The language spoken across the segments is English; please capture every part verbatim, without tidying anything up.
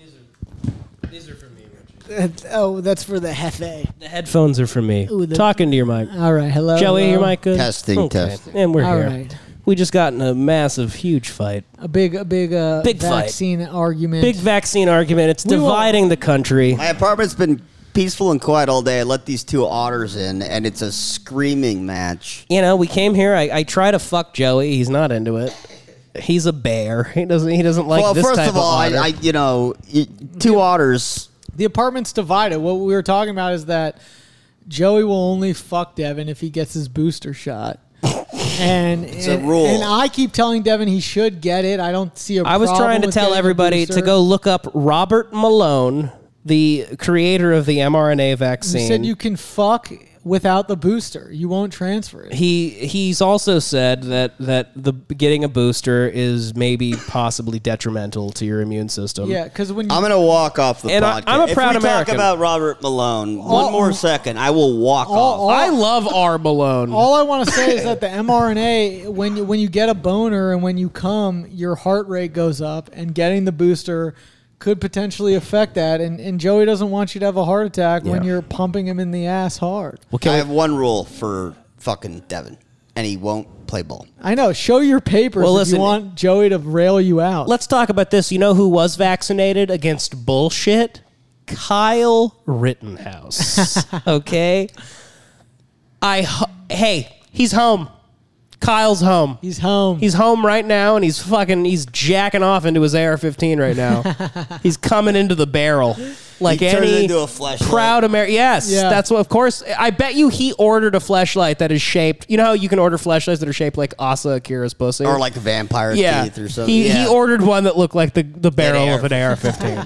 These are for me, Richie. Oh, that's for the Hefe. The headphones are for me. Ooh, the- Talking to your mic. All right, hello. Joey, hello. your mic good? Testing, Okay. testing. And we're All here. right. We just got in a massive, huge fight. A big, a big, uh, Big fight. vaccine argument. Big vaccine argument. It's We will- dividing the country. My apartment's been peaceful and quiet all day. I let these two otters in, and it's a screaming match. You know, we came here. I, I try to fuck Joey. He's not into it. He's a bear. He doesn't. He doesn't like well, this first type of all, I, otter. I, you know, y- two otters. The apartment's divided. What we were talking about is that Joey will only fuck Devin if he gets his booster shot. And It's a and, rule. and I keep telling Devin he should get it. I don't see a I was problem trying to with tell getting a everybody to booster. go look up Robert Malone, the creator of the mRNA You vaccine. said you can fuck without the booster. You won't transfer it. He he's also said that that the getting a booster is maybe possibly detrimental to your immune system. Yeah, because when you I'm gonna walk off the And I- podcast. I'm a proud if we American. talk about Robert Malone, All- one more second, I will walk all- off. I love R. Malone. all I want to say is that the mRNA, when you, when you get a boner and when you come, your heart rate goes up, and getting the booster could potentially affect that. And, and Joey doesn't want you to have a heart attack when Yeah. you're pumping him in the ass hard. Well, can I we- have one rule for fucking Devin, and he won't play ball. I know. Show your papers Well, if listen, you want Joey to rail you out. let's talk about this. You know who was vaccinated against bullshit? Kyle Rittenhouse. Okay. I ho- hey, he's home. Kyle's home. He's home. He's home right now, and he's fucking, he's jacking off into his A R fifteen right now. He's coming into the barrel. Like He turned it any into a fleshlight. proud American. Yes, Yeah. that's what, of course. I bet you he ordered a fleshlight that is shaped, you know how you can order fleshlights that are shaped like Asa Akira's pussy? Or like a vampire yeah. teeth or something. He, yeah. he ordered one that looked like the, the barrel of an A R fifteen.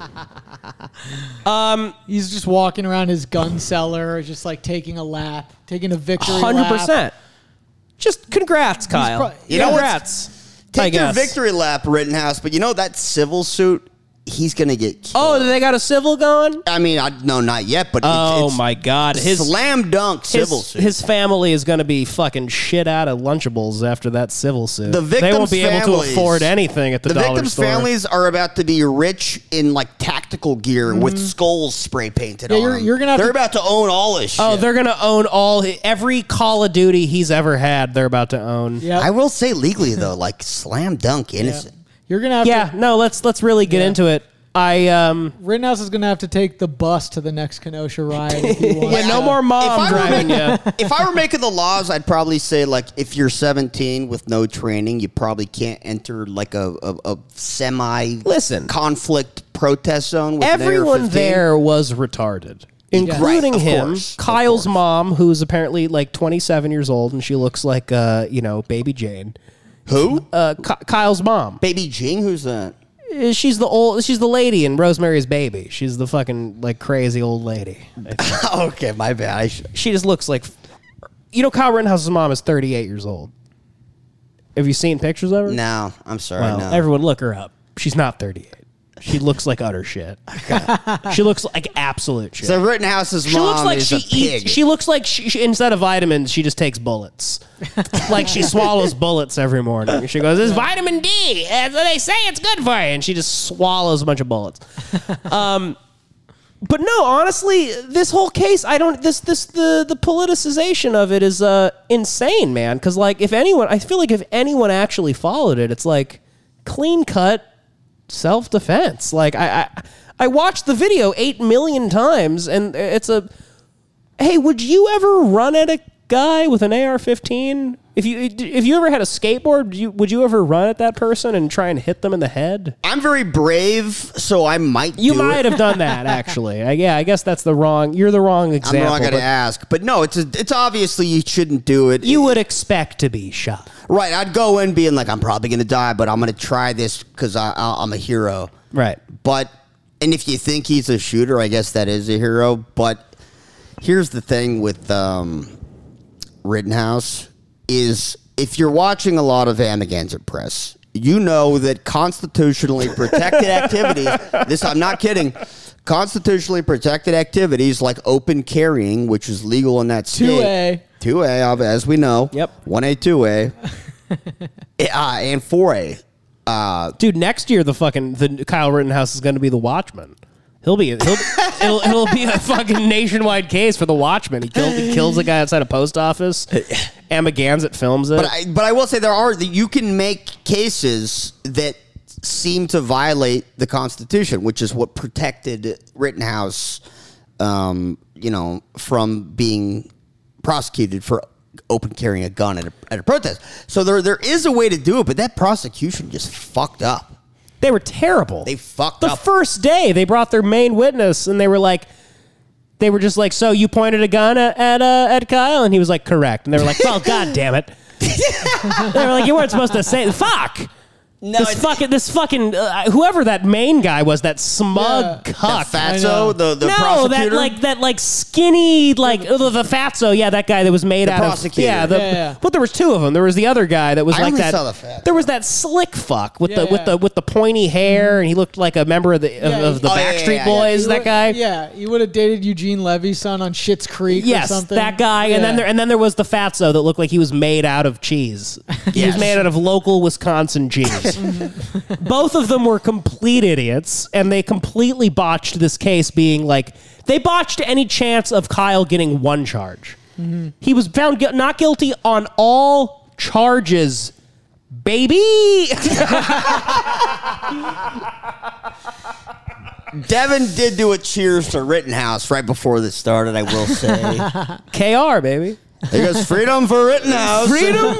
He's just walking around his gun cellar, just like taking a lap, taking a victory one hundred lap. percent. Just congrats, Kyle. pro- You know what's- congrats. I Take your guess. victory lap, Rittenhouse, but you know that civil suit, he's gonna get killed. Oh, they got a civil going? I mean, I no, not yet, but Oh, it's, it's my God. His, slam dunk civil his, suit. his family is going to be fucking shit out of Lunchables after that civil suit. The they won't victims' be able to families- afford anything at the, the dollar victims' store. families are about to be rich in like tactical gear with skulls spray painted Yeah, on you're- them. you're gonna have They're to- about to own all this shit. Oh, they're going to own all every Call of Duty he's ever had. They're about to own. Yeah. I will say legally though, like slam dunk innocent. You're gonna have Yeah, to. no, let's let's really get Yeah. into it. I um Rittenhouse is gonna have to take the bus to the next Kenosha riot. If he wants yeah, no to. more If mom I were driving you. If I were making the laws, I'd probably say like if you're seventeen with no training, you probably can't enter like a, a, a semi Listen. conflict protest zone. With an A R Everyone fifteen. there was retarded, including Right, of him. course, of Kyle's course. mom, who's apparently like twenty-seven years old, and she looks like uh, you know, baby Jane. Who? Uh, Ky- Kyle's mom. Baby Jing? Who's that? Uh, She's the old. She's the lady in Rosemary's Baby. She's the fucking like crazy old lady. Okay, my bad. I should. She just looks like, you know, Kyle Rittenhouse's mom is thirty-eight years old. Have you seen pictures of her? No, I'm sorry. Well, no. everyone look her up. She's not thirty-eight. She looks like utter shit. She looks like absolute shit. so Rittenhouse's She mom looks like is she a pig. eats. She looks like she, she instead of vitamins, she just takes bullets. Like she swallows bullets every morning. She goes, "It's vitamin D. That's what they say. It's good for you." And she just swallows a bunch of bullets. Um, but no, honestly, this whole case, I don't. This this the the politicization of it is uh, insane, man. Because like, if anyone, I feel like if anyone actually followed it, it's like clean cut self defense. Like I, I I watched the video eight million times, and it's a. Hey, would you ever run at a guy with an A R fifteen? If you if you ever had a skateboard, would you, would you ever run at that person and try and hit them in the head? I'm very brave, so I might. You do might it. have done that, actually. I, yeah, I guess that's the wrong. You're the wrong I'm example. not going to but ask, but no, it's a, it's obviously you shouldn't do it. you would expect to be shot. Right, I'd go in being like, I'm probably going to die, but I'm going to try this because I'm a hero. Right. But, and if you think he's a shooter, I guess that is a hero. But here's the thing with um, Rittenhouse is if you're watching a lot of Amagansett Press, you know that constitutionally protected activities, this I'm not kidding, constitutionally protected activities like open carrying, which is legal in that state. two A. two A, as we know. Yep. one A, two A. uh, and four A. Uh, Dude, next year the fucking the Kyle Rittenhouse is going to be the Watchman. He'll be he'll it'll it'll be a fucking nationwide case for the Watchman. He killed he kills a guy outside a post office. Emma Gansett films it. but I, but I will say there are you can make cases that seem to violate the Constitution, which is what protected Rittenhouse, um, you know, from being prosecuted for open carrying a gun at a, at a protest. So there there is a way to do it, but that prosecution just fucked up. They were terrible. They fucked the up. The first day, they brought their main witness, and they were like, they were just like, so you pointed a gun at at, uh, at Kyle? And he was like, correct. And they were like, well, god damn it. They were like, you weren't supposed to say, fuck. No, this fucking, this fucking, uh, whoever that main guy was, that smug Yeah. cuck. The Fatso, the, the no, prosecutor? that like that like skinny like uh, the, the Fatso, yeah, that guy that was made The out prosecutor. of yeah, the, Yeah, yeah. but there was two of them. There was the other guy that was I like only that. saw the Fatso. There was that slick fuck with Yeah, the with yeah. the with the pointy hair, and he looked like a member of the of, Yeah, of the oh, yeah, Backstreet yeah, yeah. Boys. You that would- guy. Yeah, you would have dated Eugene Levy's son on Schitt's Creek Yes, or something. that guy, and then Yeah. there and then there was the Fatso that looked like he was made out of cheese. He Yes. was made out of local Wisconsin cheese. Both of them were complete idiots, and they completely botched this case. Being like, they botched any chance of Kyle getting one charge. Mm-hmm. He was found gu- not guilty on all charges, baby. Devin did do a cheers to Rittenhouse right before this started, I will say. K R, baby. There goes freedom for Rittenhouse. Freedom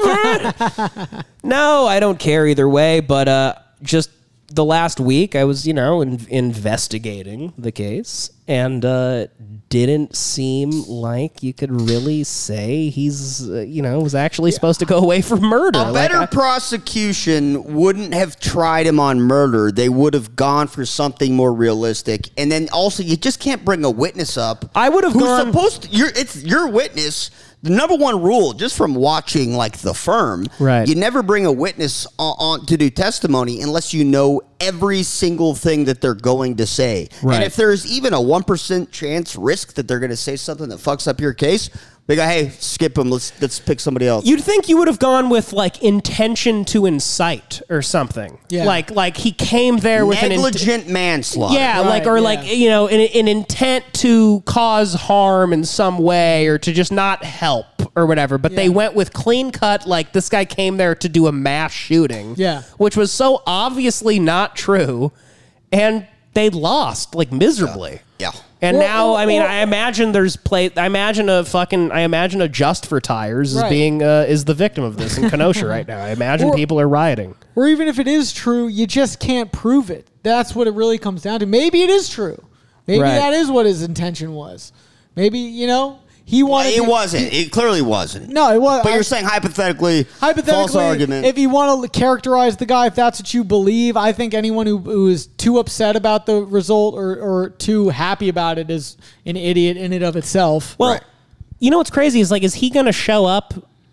for No, I don't care either way, but uh, just the last week I was, you know, in- investigating the case, and uh, didn't seem like you could really say he's, uh, you know, was actually supposed to go away for murder. A Like, better I- prosecution wouldn't have tried him on murder. They would have gone for something more realistic. And then also, you just can't bring a witness up. I would have who's gone- supposed to, you're, it's your witness. The number one rule, just from watching like The Firm, Right. you never bring a witness on, on to do testimony unless you know every single thing that they're going to say. Right. And if there's even a one percent chance risk that they're going to say something that fucks up your case, they go, hey, skip them. Let's let's pick somebody else. You'd think you would have gone with like intention to incite or something. Yeah. Like like he came there with an int- Negligent manslaughter. Yeah, Right, like or yeah. like you know, an, an intent to cause harm in some way or to just not help or whatever. But they Yeah. went with clean cut. Like this guy came there to do a mass shooting. Yeah. which was so obviously not true, and they lost like miserably. Yeah. And Or- now, or- I mean, or- I imagine there's play. I imagine a fucking. I imagine a Just for Tires is Right. being uh, is the victim of this in Kenosha right now. I imagine Or- people are rioting. Or even if it is true, you just can't prove it. That's what it really comes down to. Maybe it is true. Maybe Right. that is what his intention was. Maybe, you know, he wanted It to- wasn't. It clearly wasn't. No, it was. But I- you're saying hypothetically, Hypothetically, false argument. if you want to characterize the guy, if that's what you believe, I think anyone who, who is too upset about the result or, or too happy about it is an idiot in and of itself. Well, Right. you know what's crazy is like, is he going to show up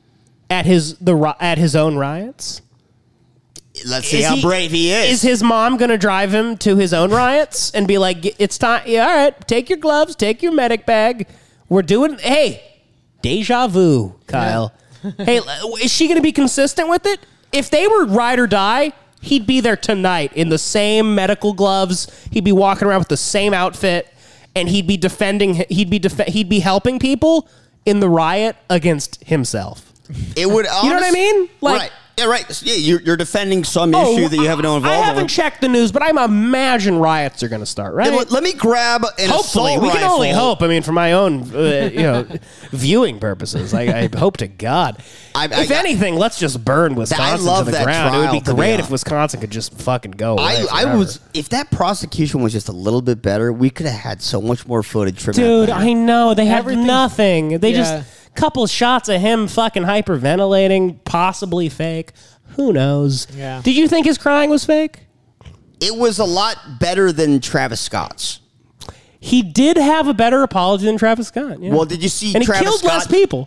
at his the ri- at his own riots? Let's see Is how he- brave he is. Is his mom going to drive him to his own riots and be like, "It's time. Yeah, all right, take your gloves, take your medic bag. We're doing. Hey, deja vu, Kyle. Hey, is she going to be consistent with it? If they were ride or die, he'd be there tonight in the same medical gloves. He'd be walking around with the same outfit, and he'd be defending. He'd be def- he'd be helping people in the riot against himself. it would. You know what I honest- mean? Like- right. Yeah, right. Yeah, you're, you're defending some issue that you have no I involvement haven't with. checked the news, but I imagine riots are going to start, right? Yeah, let, let me grab an Hopefully, assault we can rifle. only hope. I mean, for my own, uh, you know, viewing purposes, I, I hope to God. I- I- if anything, let's just burn Wisconsin love to the that ground. It would trial, be to be great if honest. Wisconsin could just fucking go away. I, I forever. was. If that prosecution was just a little bit better, we could have had so much more footage from dude. that. I know they had Everything- nothing. They Yeah. just couple shots of him fucking hyperventilating, possibly fake. Who knows? Yeah. Did you think his crying was fake? It was a lot better than Travis Scott's. He did have a better apology than Travis Scott. Yeah. Well, did you see and he Travis killed Scott? less people.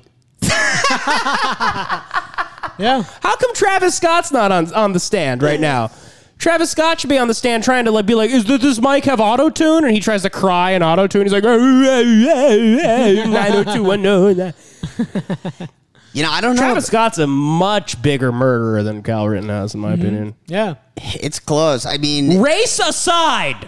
Yeah. How come Travis Scott's not on on the stand right now? Travis Scott should be on the stand trying to like be like, "Is does this mic have auto tune?" And he tries to cry in auto tune. He's like, nine oh two one oh. You know, I don't know. Travis Scott's a much bigger murderer than Kyle Rittenhouse, in my opinion. Yeah. It's close. I mean, Race aside.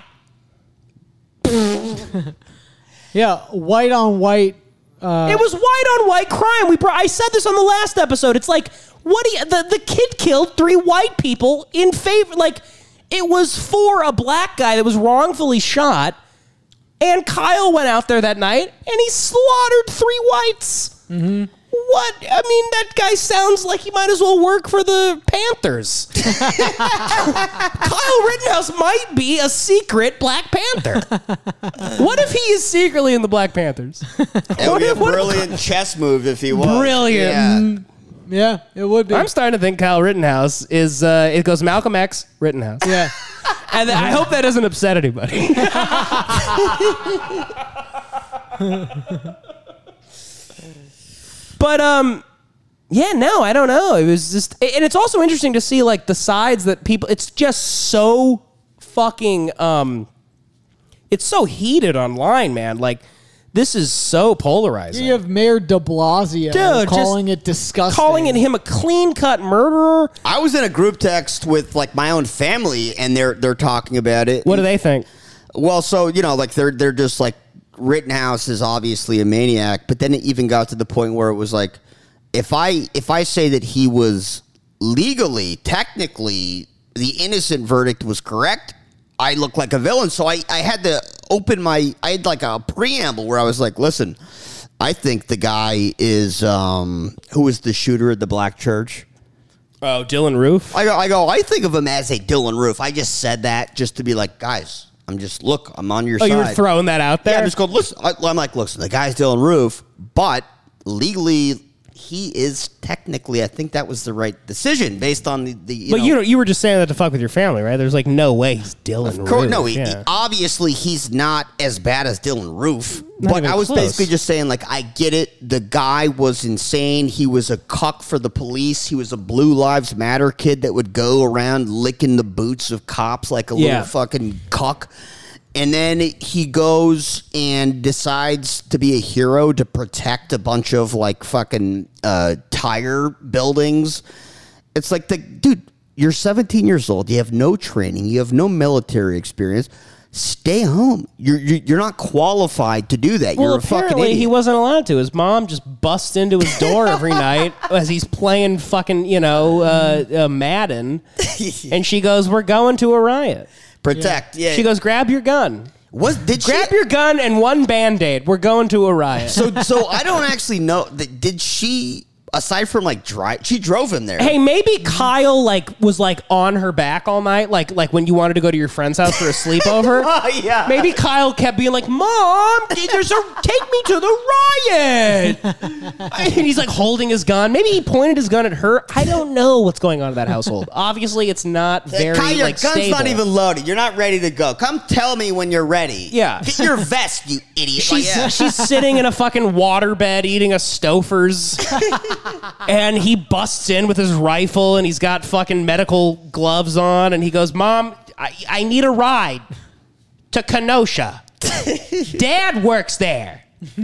Yeah, white on white. Uh, It was white on white crime. We, brought, I said this on the last episode. It's like, what do you, the, the kid killed three white people in favor, like, it was for a black guy that was wrongfully shot, and Kyle went out there that night, and he slaughtered three whites. Mm-hmm. What? I mean, that guy sounds like he might as well work for the Panthers. Kyle Rittenhouse might be a secret Black Panther. What if he is secretly in the Black Panthers? it would be a brilliant chess move if he was. Brilliant. Yeah. mm, yeah, it would be. I'm starting to think Kyle Rittenhouse is, uh, it goes Malcolm X, Rittenhouse. yeah. And I hope that doesn't upset anybody. But, um, yeah, no, I don't know. It was just, and it's also interesting to see, like, the sides that people, it's just so fucking, um, it's so heated online, man. Like, this is so polarizing. You have Mayor de Blasio Dude, calling just it disgusting. Calling it him a clean-cut murderer. I was in a group text with like my own family, and they're they're talking about it. What do they think? Well, so you know, like they're they're just like Rittenhouse is obviously a maniac, but then it even got to the point where it was like, if I if I say that he was legally, technically, the innocent verdict was correct, I look like a villain. So I, I had to open my, I had like a preamble where I was like, listen, I think the guy is, um, who was the shooter at the black church? Oh, Dylan Roof? I go, I go, I think of him as a Dylan Roof. I just said that just to be like, guys, I'm just, look, I'm on your Oh, side. you were throwing that out there? Yeah, just go, listen, I, I'm like, listen, the guy's Dylan Roof, but legally, he is technically, I think that was the right decision based on the, the you But know, you know, you were just saying that to fuck with your family, right? There's like no way he's Dylan Of course, Roof. no, he, yeah. he- obviously he's not as bad as Dylan Roof. Not But even I was close. basically just saying, like, I get it. The guy was insane. He was a cuck for the police. He was a Blue Lives Matter kid that would go around licking the boots of cops like a Yeah. little fucking cuck. And then he goes and decides to be a hero to protect a bunch of like fucking uh, tire buildings. It's like, the dude, you're seventeen years old. You have no training. You have no military experience. Stay home. You're you're, you're not qualified to do that. Well, you're a fucking apparently idiot. he wasn't allowed to. His mom just busts into his door every night as he's playing fucking, you know, uh, uh, Madden. And she goes, "We're going to a riot." Protect. Yeah. She goes, "Grab your gun. Was did Grab she? your gun and one Band-Aid. We're going to a riot." so so I don't actually know. That, did she? Aside from like drive, she drove him there. Hey, maybe Kyle like was like on her back all night, like like when you wanted to go to your friend's house for a sleepover. Oh, yeah. Maybe Kyle kept being like, "Mom, there's a take me to the riot." And he's like holding his gun. Maybe he pointed his gun at her. I don't know what's going on in that household. Obviously, it's not very Kyle, your like gun's stable. not even loaded. You're not ready to go. Come tell me when you're ready. Yeah. Get your vest, you idiot. She's Like, yeah. she's sitting in a fucking waterbed eating a Stouffer's, and he busts in with his rifle, and he's got fucking medical gloves on, and he goes, "Mom, I, I need a ride to Kenosha. Dad works there."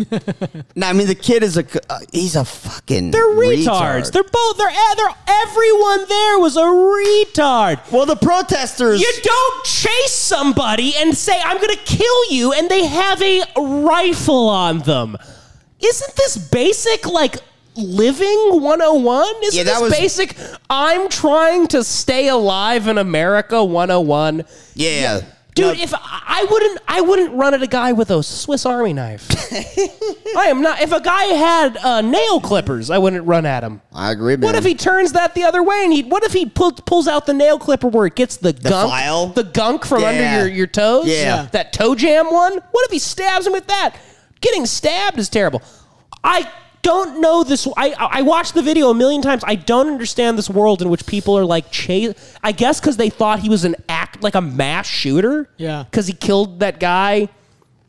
No, I mean the kid is a uh, he's a fucking They're retards. retard. They're both. They're they're everyone there was a retard. well, the protesters. You don't chase somebody and say, "I'm going to kill you," and they have a rifle on them. Isn't this basic, like, living one oh one? Isn't Yeah, that this was- basic, I'm trying to stay alive in America one oh one? yeah, Dude, No, if I, I wouldn't, I wouldn't run at a guy with a Swiss Army knife. I am not. If a guy had uh, nail clippers, I wouldn't run at him. I agree, man. What if he turns that the other way and he? What if he pull, pulls out the nail clipper where it gets the, gunk, file? the gunk from Yeah. under your, your toes? Yeah. that toe jam one. What if he stabs him with that? Getting stabbed is terrible. I don't know this. I I watched the video a million times. I don't understand this world in which people are like chase. I guess because they thought he was an act like a mass shooter. Yeah. Because he killed that guy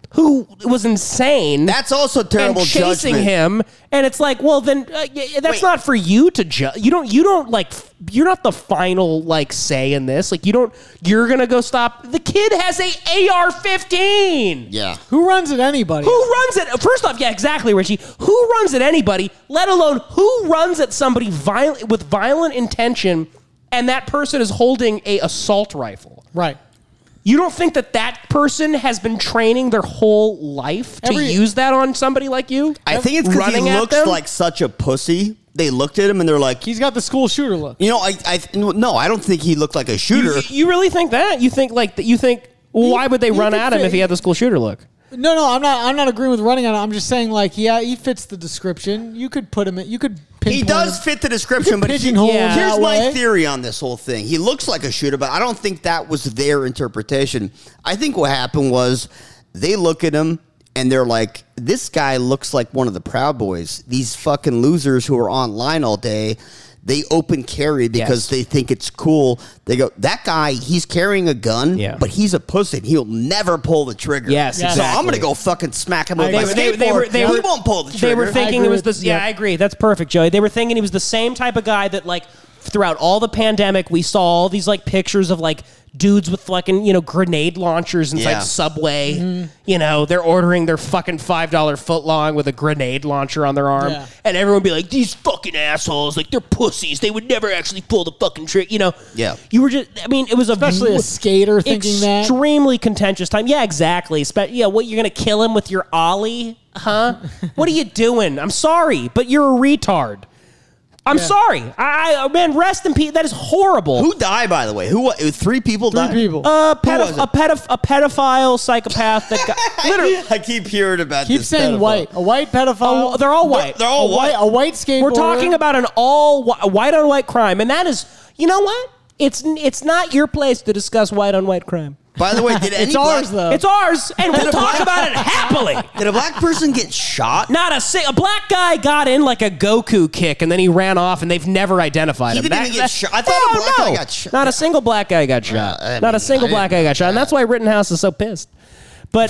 who was insane. That's also terrible and chasing judgment. him, and it's like, well, then uh, y- that's Wait. not for you to judge. You don't. You don't like. f- You're not the final like say in this. Like you don't. You're gonna go stop. The kid has a A R fifteen. Yeah. Who runs at anybody? Who runs it? First off, yeah, exactly, Richie. Who runs at anybody? Let alone who runs at somebody violent with violent intention, and that person is holding a assault rifle. Right. You don't think that that person has been training their whole life to Every- use that on somebody like you? I think it's because he Running at looks them? like such a pussy. They looked at him and they're like, He's got the school shooter look. you know, I, I, no, I don't think he looked like a shooter. You, you really think that? You think like that? You think well, why would they he run could at him fit- if he had the school shooter look? No, no, I'm not. I'm not agreeing with running on it. I'm just saying, like, yeah, he fits the description. You could put him in. You could. He pinpoint does him. fit the description, but he, pigeonhole him Yeah. here's that my way. theory on this whole thing. He looks like a shooter, but I don't think that was their interpretation. I think what happened was they look at him and they're like, this guy looks like one of the Proud Boys. These fucking losers who are online all day. They open carry because Yes. they think it's cool. They go, that guy, he's carrying a gun, Yeah. but he's a pussy. And he'll never pull the trigger. Yes, So exactly. I'm going to go fucking smack him with I my agree. They, skateboard. they, they were, they he were, won't pull the trigger. They were thinking I it was agree this. with- Yeah, yeah. I agree. That's perfect, Joey. They were thinking he was the same type of guy that like throughout all the pandemic we saw all these like pictures of like dudes with fucking you know grenade launchers inside Yeah. Subway. Mm-hmm. You know they're ordering their fucking five dollar foot long with a grenade launcher on their arm, Yeah. and everyone would be like, "These fucking assholes! Like they're pussies. They would never actually pull the fucking trick." You know? Yeah. You were just. I mean, it was a Especially a skater thinking that. extremely contentious time. Yeah, exactly. Spe- yeah, what you're gonna kill him with your ollie, huh? What are you doing? I'm sorry, but you're a retard. I'm sorry. I, I man, rest in peace. That is horrible. Who died, by the way? Who? wa- Three people Three died. people. Uh, Who pedoph- was it? a, pedoph- a pedophile psychopath that got literally. I keep hearing about Keep this. saying pedophile. white. A white pedophile. Oh, they're all white. They're all a white. white. A white skateboarder. We're talking about an all whi- white on white crime, and that is, you know what? It's it's not your place to discuss white on white crime. By the way, did any It's black, ours, though. It's ours, and we'll talk about it happily. Did a black person get shot? Not a si- a black guy got in like a Goku kick, and then he ran off, and they've never identified He him. didn't even get shot. I thought a black guy got shot. Not a single black guy got shot. I Not a mean, single I black guy didn't- got shot, and that's why Rittenhouse is so pissed. But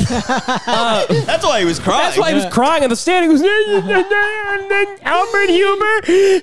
That's why he was crying. that's why he was crying in the stand. He goes, and then Albert Huber,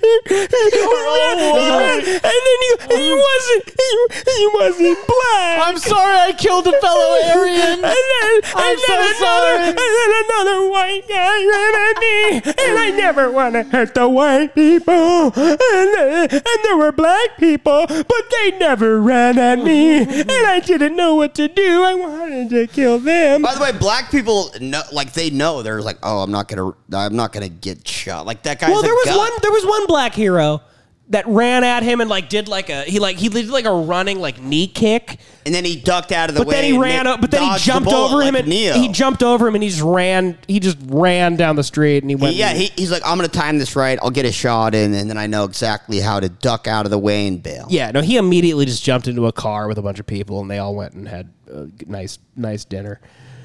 and then he, he wasn't he, he wasn't black. I'm sorry, I killed a fellow Aryan. And then, I'm and so then sorry. another, and then another white guy ran at me, and I never want to hurt the white people. And, uh, and there were black people, but they never ran at me, and I didn't know what to do. I wanted to kill them. By the way, black people know, like they know. They're like, oh, I'm not gonna, I'm not gonna get shot. Like that guy's Well, a there was gun. one. There was one black hero that ran at him and like did like a he like he did like a running like knee kick. and then he ducked out of the But way. then he and ran. ma- o- But then he dodged the jumped bullet over him like and Neo. he jumped over him and he just ran. He just ran down the street and he went. Yeah, he, he's like, I'm gonna time this right. I'll get a shot in, and then I know exactly how to duck out of the way and bail. Yeah, no, he immediately just jumped into a car with a bunch of people, and they all went and had a nice, nice dinner.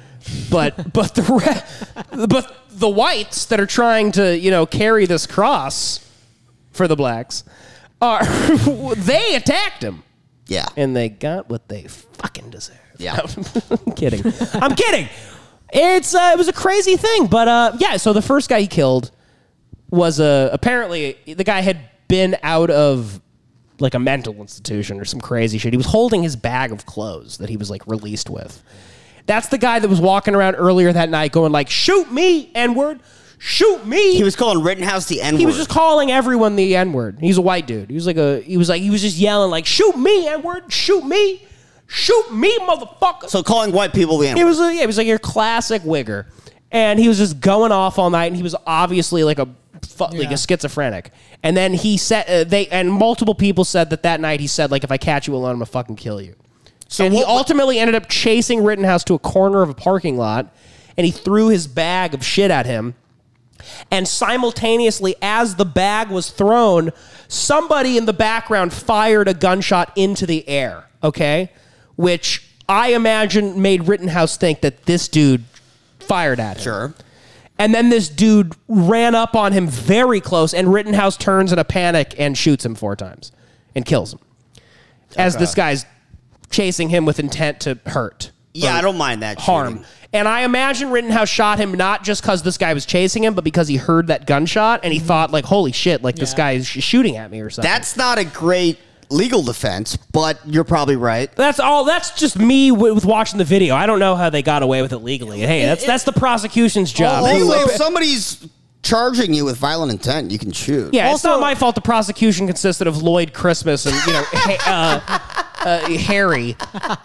But but the re- but the whites that are trying to you know carry this cross for the blacks are they attacked him, Yeah. and they got what they fucking deserve. Yeah. I'm kidding. I'm kidding. It's uh, it was a crazy thing, but uh, yeah. So the first guy he killed was uh, apparently the guy had been out of like a mental institution or some crazy shit. He was holding his bag of clothes that he was like released with. That's the guy that was walking around earlier that night going like, "Shoot me, N-word, shoot me." He was calling Rittenhouse the N-word. He was just calling everyone the N-word. He's a white dude. He was like a he was like he was just yelling like, "Shoot me, N-word, shoot me, shoot me, motherfucker." so calling white people the It N-word. was a, yeah, it was like your classic wigger, and he was just going off all night, and he was obviously like a fu- like Yeah. a schizophrenic. And then he said uh, they and multiple people said that that night he said like, "If I catch you alone, I'm gonna fucking kill you." So and he what- ultimately ended up chasing Rittenhouse to a corner of a parking lot, and he threw his bag of shit at him. And simultaneously, as the bag was thrown, somebody in the background fired a gunshot into the air, okay? Which I imagine made Rittenhouse think that this dude fired at him. Sure. And then this dude ran up on him very close, and Rittenhouse turns in a panic and shoots him four times and kills him. As Okay. this guy's chasing him with intent to hurt. Yeah, or I don't mind that harm. shooting. And I imagine Rittenhouse shot him not just because this guy was chasing him, but because he heard that gunshot and he thought, like, holy shit, like, this Yeah. guy is sh- shooting at me or something. That's not a great legal defense, but you're probably right. That's all. That's just me w- with watching the video. I don't know how they got away with it legally. Hey, that's that's the prosecution's job. Also, if somebody's charging you with violent intent, you can shoot. Yeah, it's Also- not my fault. The prosecution consisted of Lloyd Christmas and you know ha- uh, uh, Harry.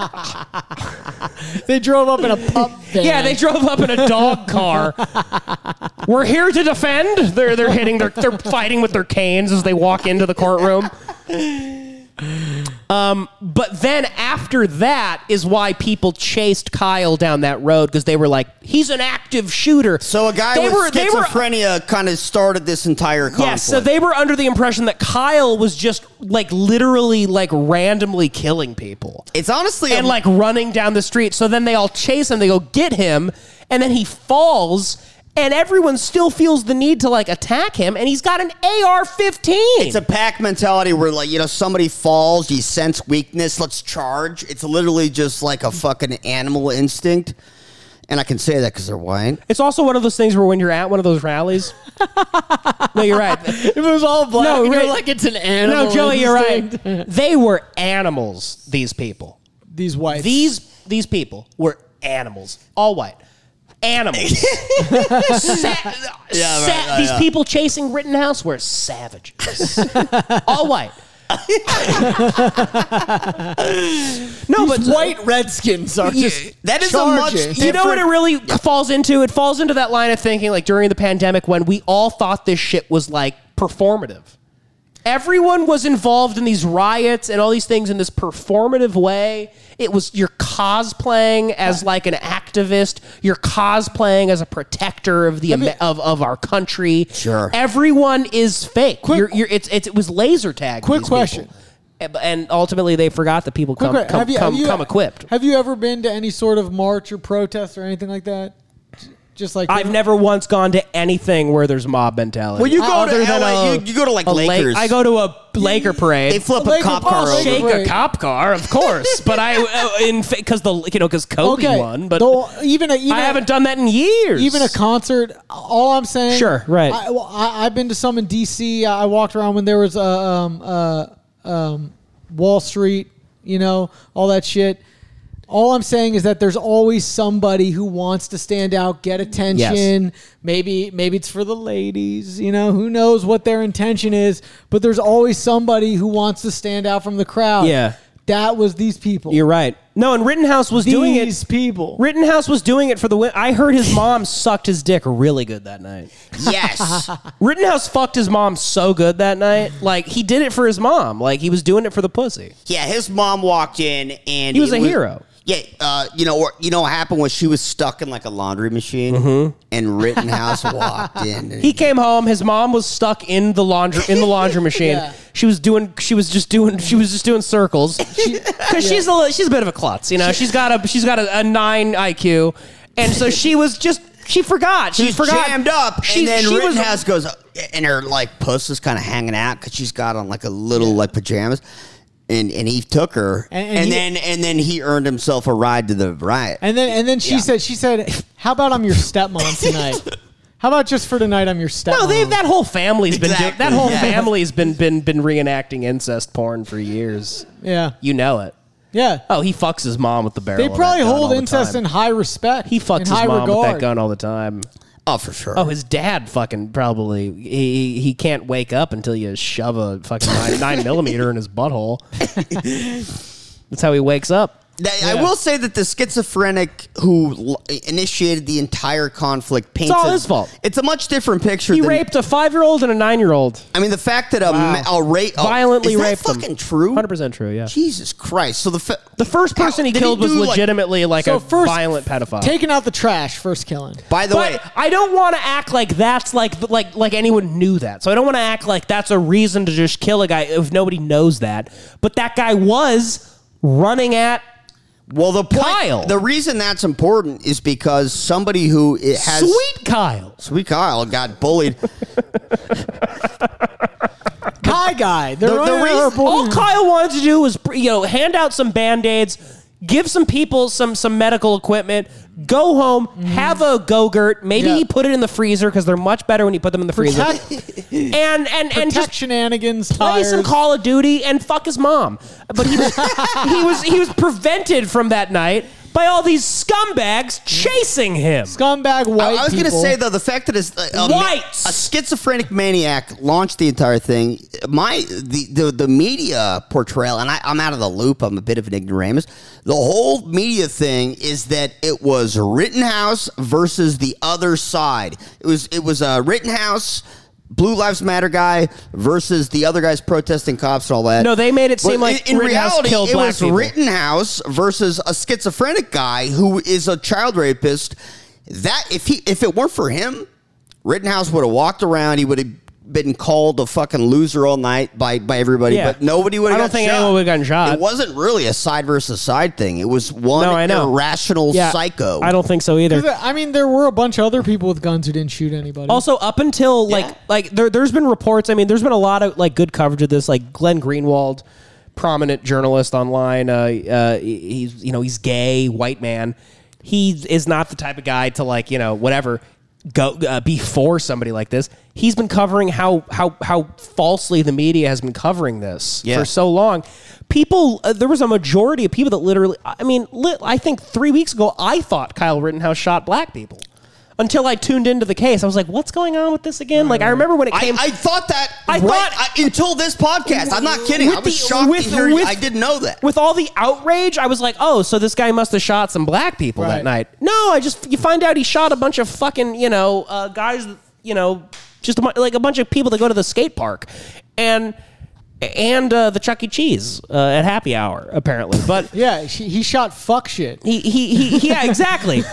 They drove up in a pup van. Yeah, they drove up in a dog car. We're here to defend. They're they're hitting. They're they're fighting with their canes as they walk into the courtroom. Um, but then after that is why people chased Kyle down that road because they were like, he's an active shooter. So a guy They with were- they were- schizophrenia kind of started this entire conflict. Yes, so they were under the impression that Kyle was just like literally like randomly killing people It's honestly and a, like running down the street. So then they all chase him. They go get him, and then he falls, and everyone still feels the need to like attack him, and he's got an A R fifteen. It's a pack mentality where, like, you know, somebody falls, you sense weakness, let's charge. It's literally just like a fucking animal instinct. And I can say that because they're white. It's also one of those things where when you're at one of those rallies. No, you're right. If it was all black, No, you're right. like it's an animal. No, Joey, you're instinct. right. They were animals, these people. These whites. These these people were animals. All white. Animals. Sa- right, sa- right, these yeah. people chasing Rittenhouse were savages. All white. No, but These white redskins are just That is a much charging. you know what it really falls into? It falls into that line of thinking like during the pandemic when we all thought this shit was like performative. Everyone was involved in these riots and all these things in this performative way. It was you're cosplaying as like an activist. You're cosplaying as a protector of the Ame- of, of our country. Sure. Everyone is fake. Quick- you're, you're, it's, it's, it was laser tag. Quick question. And and ultimately, they forgot that people come Quick, come, have you- come, have you- come equipped. Have you ever been to any sort of march or protest or anything like that? Just like I've never once gone to anything where there's mob mentality. Well, you go Other to than L A, a- you, you go to like a lake- Lakers. I go to a Laker parade. They flip A a, Laker cop parade. car over. shake Right. a cop car, of course. But I uh, in because the you know because Kobe okay, won. But though, even a, even I a- haven't done that in years. Even a concert. All I'm saying. Sure, right. I, well, I, I've been to some in D C. I walked around when there was uh, um, uh, um, Wall Street. You know, all that shit. All I'm saying is that there's always somebody who wants to stand out, get attention. Maybe maybe it's for the ladies, you know, who knows what their intention is, but there's always somebody who wants to stand out from the crowd. Yeah. That was these people. You're right. No, and Rittenhouse was these doing it. people. Rittenhouse was doing it for the win. I heard his mom sucked his dick really good that night. Yes. Rittenhouse fucked his mom so good that night. Like, he did it for his mom. Like, he was doing it for the pussy. Yeah, his mom walked in and He was it a hero. Yeah, uh, you know, or, you know what happened was she was stuck in like a laundry machine, and Rittenhouse walked in. And He came home. His mom was stuck in the laundry in the laundry machine. Yeah. She was doing. She was just doing. She was just doing circles because she's a li- she's a bit of a klutz. You know, she's got a she's got a, a nine I Q, and so she was just she forgot. She she's forgot. jammed up, She, and then she was Rittenhouse goes, and her like puss is kind of hanging out because she's got on like a little like pajamas. And, and he took her, And- and, and he- then and then he earned himself a ride to the riot. And then and then she Yeah. said she said, "How about I'm your stepmom tonight? How about just for tonight I'm your stepmom?" No, they, that whole family's been doing, Exactly, that whole yeah. family's been been been reenacting incest porn for years. yeah, You know it. yeah. Oh, he fucks his mom with the barrel. They of probably that gun all hold the incest time. in high respect. He fucks in his high mom regard. with that gun all the time. Oh, for sure. Oh, his dad fucking probably he he can't wake up until you shove a fucking nine, nine millimeter in his butthole. That's how he wakes up. That- I will say that the schizophrenic who l- initiated the entire conflict paints all a- his fault. It's a much different picture. He than, raped a five-year-old and a nine-year-old. I mean, the fact that a, ma- a rape oh, Violently is that raped them. fucking true. one hundred percent true, yeah. Jesus Christ! So the fa- The first person he Did killed was do, like- legitimately like, So a first, violent pedophile. Taking out the trash, first killing. by the way, But I don't want to act like that's like like like anyone knew that. So I don't want to act like that's a reason to just kill a guy if nobody knows that. But that guy was running at well, the point, Kyle. the reason that's important is because somebody who it has Sweet Kyle. Sweet Kyle got bullied. Kai guy. They're The- the running reason- her boy- All Kyle wanted to do was you know hand out some band-aids, give some people some some medical equipment, go home, mm. have a Go-Gurt, maybe yeah. put it in the freezer because they're much better when you put them in the freezer. Protect, and and and just shenanigans, play tires. some Call of Duty and fuck his mom. But he was he was he was prevented from that night by all these scumbags chasing him. Scumbag white I, I was going to people. say, though, the fact that it's a, a, Whites. a schizophrenic maniac launched the entire thing, my the, the, the media portrayal, and I, I'm out of the loop, I'm a bit of an ignoramus, the whole media thing is that it was Rittenhouse versus the other side. It was, it was a Rittenhouse... Blue Lives Matter guy versus the other guys protesting cops and all that. No, they made it seem But like in, in Rittenhouse reality, killed it black was people. Rittenhouse versus a schizophrenic guy who is a child rapist. That if he if it weren't for him, Rittenhouse would have walked around. He would have been called a fucking loser all night by, by everybody, Yeah. but nobody would have I got don't think shot. anyone would have gotten shot. It wasn't really a side versus side thing. It was one No, I know. irrational Yeah, psycho. I don't think so either. I mean, there were a bunch of other people with guns who didn't shoot anybody. Also, up until like Yeah. like there, there's been reports. I mean, there's been a lot of like good coverage of this. Like Glenn Greenwald, prominent journalist online. Uh, uh, he's you know he's gay, white man. He is not the type of guy to like you know whatever go uh, be for somebody like this. He's been covering how how how falsely the media has been covering this Yeah. for so long. People, uh, there was a majority of people that literally. I mean, li- I think three weeks ago, I thought Kyle Rittenhouse shot black people. Until I tuned into the case, I was like, "What's going on with this again?" Like, I remember when it I, came. I thought that. I right, thought- I, until this podcast. I'm not kidding. With I was the- shocked with- to hear. with- I didn't know that. With all the outrage, I was like, "Oh, so this guy must have shot some black people that Right. night." No, I just you find out he shot a bunch of fucking you know uh, guys, that, you know, just a, bu- like a bunch of people that go to the skate park, and and uh, the Chuck E. Cheese uh, at happy hour apparently, but. yeah, she, he shot fuck shit. He, he, he, yeah, exactly.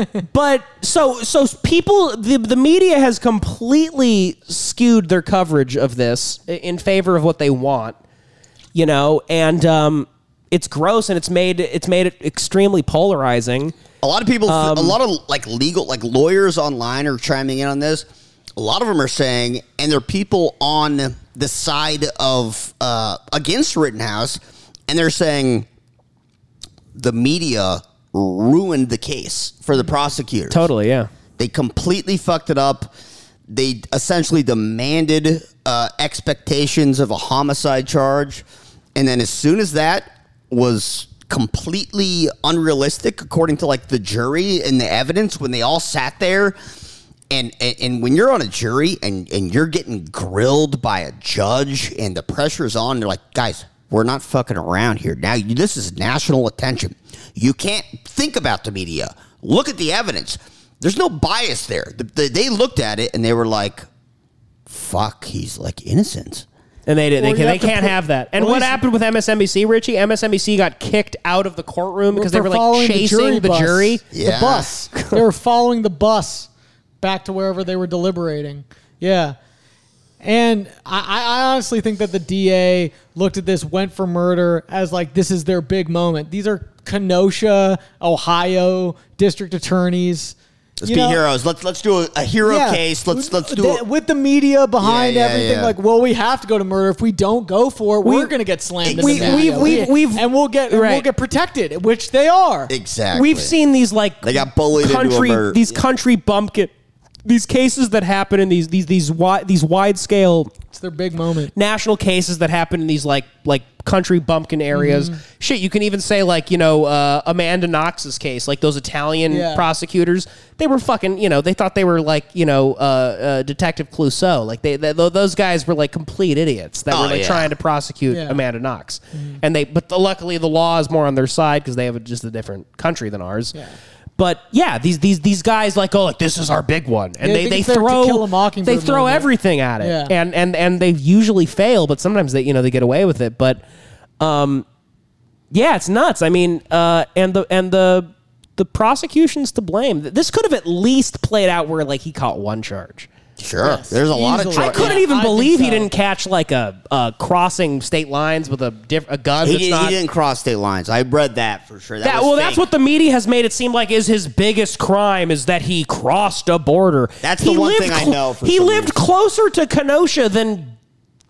But so, so people, the, the media has completely skewed their coverage of this in favor of what they want, you know, and um, it's gross and it's made it's made it extremely polarizing. A lot of people, Um, a lot of like legal, like lawyers online are chiming in on this. A lot of them are saying, and they're people on the side of uh, against Rittenhouse, and they're saying the media ruined the case for the prosecutors. Totally, yeah. They completely fucked it up. They essentially demanded uh, expectations of a homicide charge, and then as soon as that was completely unrealistic, according to like the jury and the evidence, when they all sat there. And, and and when you're on a jury and, and you're getting grilled by a judge and the pressure's on, they're like, guys, we're not fucking around here. Now, you, this is national attention. You can't think about the media. Look at the evidence. There's no bias there. The, the, they looked at it and they were like, fuck, he's like innocent. And they did. They, Or can, you they have to can't put- have that. And Well, what he's- happened with M S N B C, Richie? M S N B C got kicked out of the courtroom because they For were like following chasing the bus. jury. Yeah. The bus. They were following the bus back to wherever they were deliberating. Yeah. And I, I honestly think that the D A looked at this, went for murder as like, this is their big moment. These are Kenosha, Ohio district attorneys. Let's You be know, heroes. Let's let's do a, a hero yeah. case. Let's let's do The- it. with the media behind Yeah, yeah, everything. yeah. Like, well, we have to go to murder. If we don't go for it, We- we're going to get slammed. in we- the we've- media. we've- we've- and we'll get and we'll right. get protected, which they are. Exactly. We've seen these like They got bullied into a country murder. these Yeah. country bumpkin these cases that happen in these these these wide these wide scale It's their big moment. national cases that happen in these like like country bumpkin areas. Mm-hmm. Shit, you can even say like you know uh, Amanda Knox's case, like those Italian Yeah. prosecutors. They were fucking you know they thought they were like you know uh, uh, Detective Clouseau. Like they, they those guys were like complete idiots that Oh, were like yeah. trying to prosecute Yeah. Amanda Knox. And they but the, luckily the law is more on their side because they have a, just a different country than ours. Yeah. But yeah, these these these guys like oh like this is our big one, and Yeah, I they think they it's their To throw Kill a Mockingbird they throw moment. everything at it, Yeah. and and and they usually fail, but sometimes they you know they get away with it. But um, yeah, it's nuts. I mean, uh, and the and the the prosecution's to blame. This could have at least played out where like he caught one charge. Sure. Yes, There's a lot of easily. I charges. couldn't Yeah, even I think believe he so. didn't catch like a, a crossing state lines with a diff- a gun. He, that's did, not, he didn't cross state lines. I read that for sure. That, That, was well, fake. that's what the media has made it seem like is his biggest crime is that he crossed a border. That's He the one lived thing I cl- know for he some lived reason. closer to Kenosha than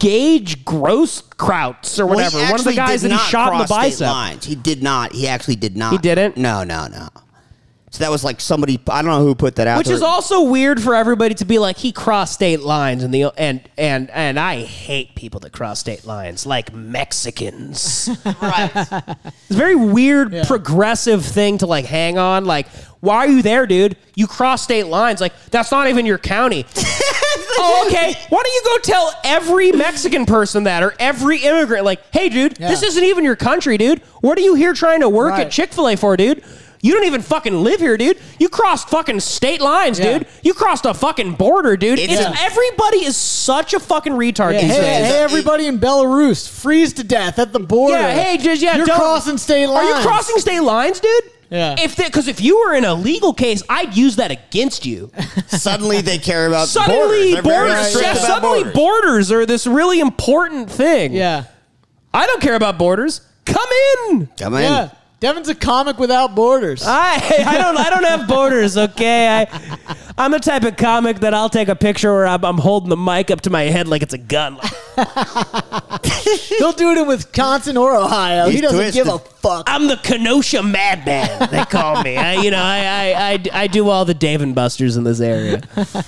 Gage Grosskreutz or whatever. Well, he One of the actually guys did that he not shot in the cross state bicep. lines. He did not. He actually did not. He didn't? No, no, no. So that was like somebody. I don't know who put that out. Which there. is also weird for everybody to be like, he crossed state lines, and the and and and I hate people that cross state lines, like Mexicans. right. It's a very weird, Yeah. progressive thing to like hang on. Like, why are you there, dude? You cross state lines. Like, that's not even your county. Oh, okay. Why don't you go tell every Mexican person that, or every immigrant, like, hey, dude, Yeah. this isn't even your country, dude. What are you here trying to work Right. at Chick-fil-A for, dude? You don't even fucking live here, dude. You crossed fucking state lines, Yeah. dude. You crossed a fucking border, dude. It's It's, a- everybody is such a fucking retard. Yeah, these hey, days. hey, everybody in Belarus, freeze to death at the border. Yeah, hey, just yeah, you're don't- crossing state Are lines. you crossing state lines, dude? Yeah. If because if you were in a legal case, I'd use that against you. Suddenly they care about Suddenly, borders. They're very borders. strict yeah, about suddenly, borders. borders are this really important thing. Yeah, I don't care about borders. Come in. Come in. yeah. Devin's a comic without borders. I I don't I don't have borders. Okay, I I'm the type of comic that I'll take a picture where I'm, I'm holding the mic up to my head like it's a gun. He'll do it in Wisconsin or Ohio. He's he doesn't twisted. give a fuck. I'm the Kenosha Madman. They call me. I, you know, I, I I I do all the Dave and Busters in this area.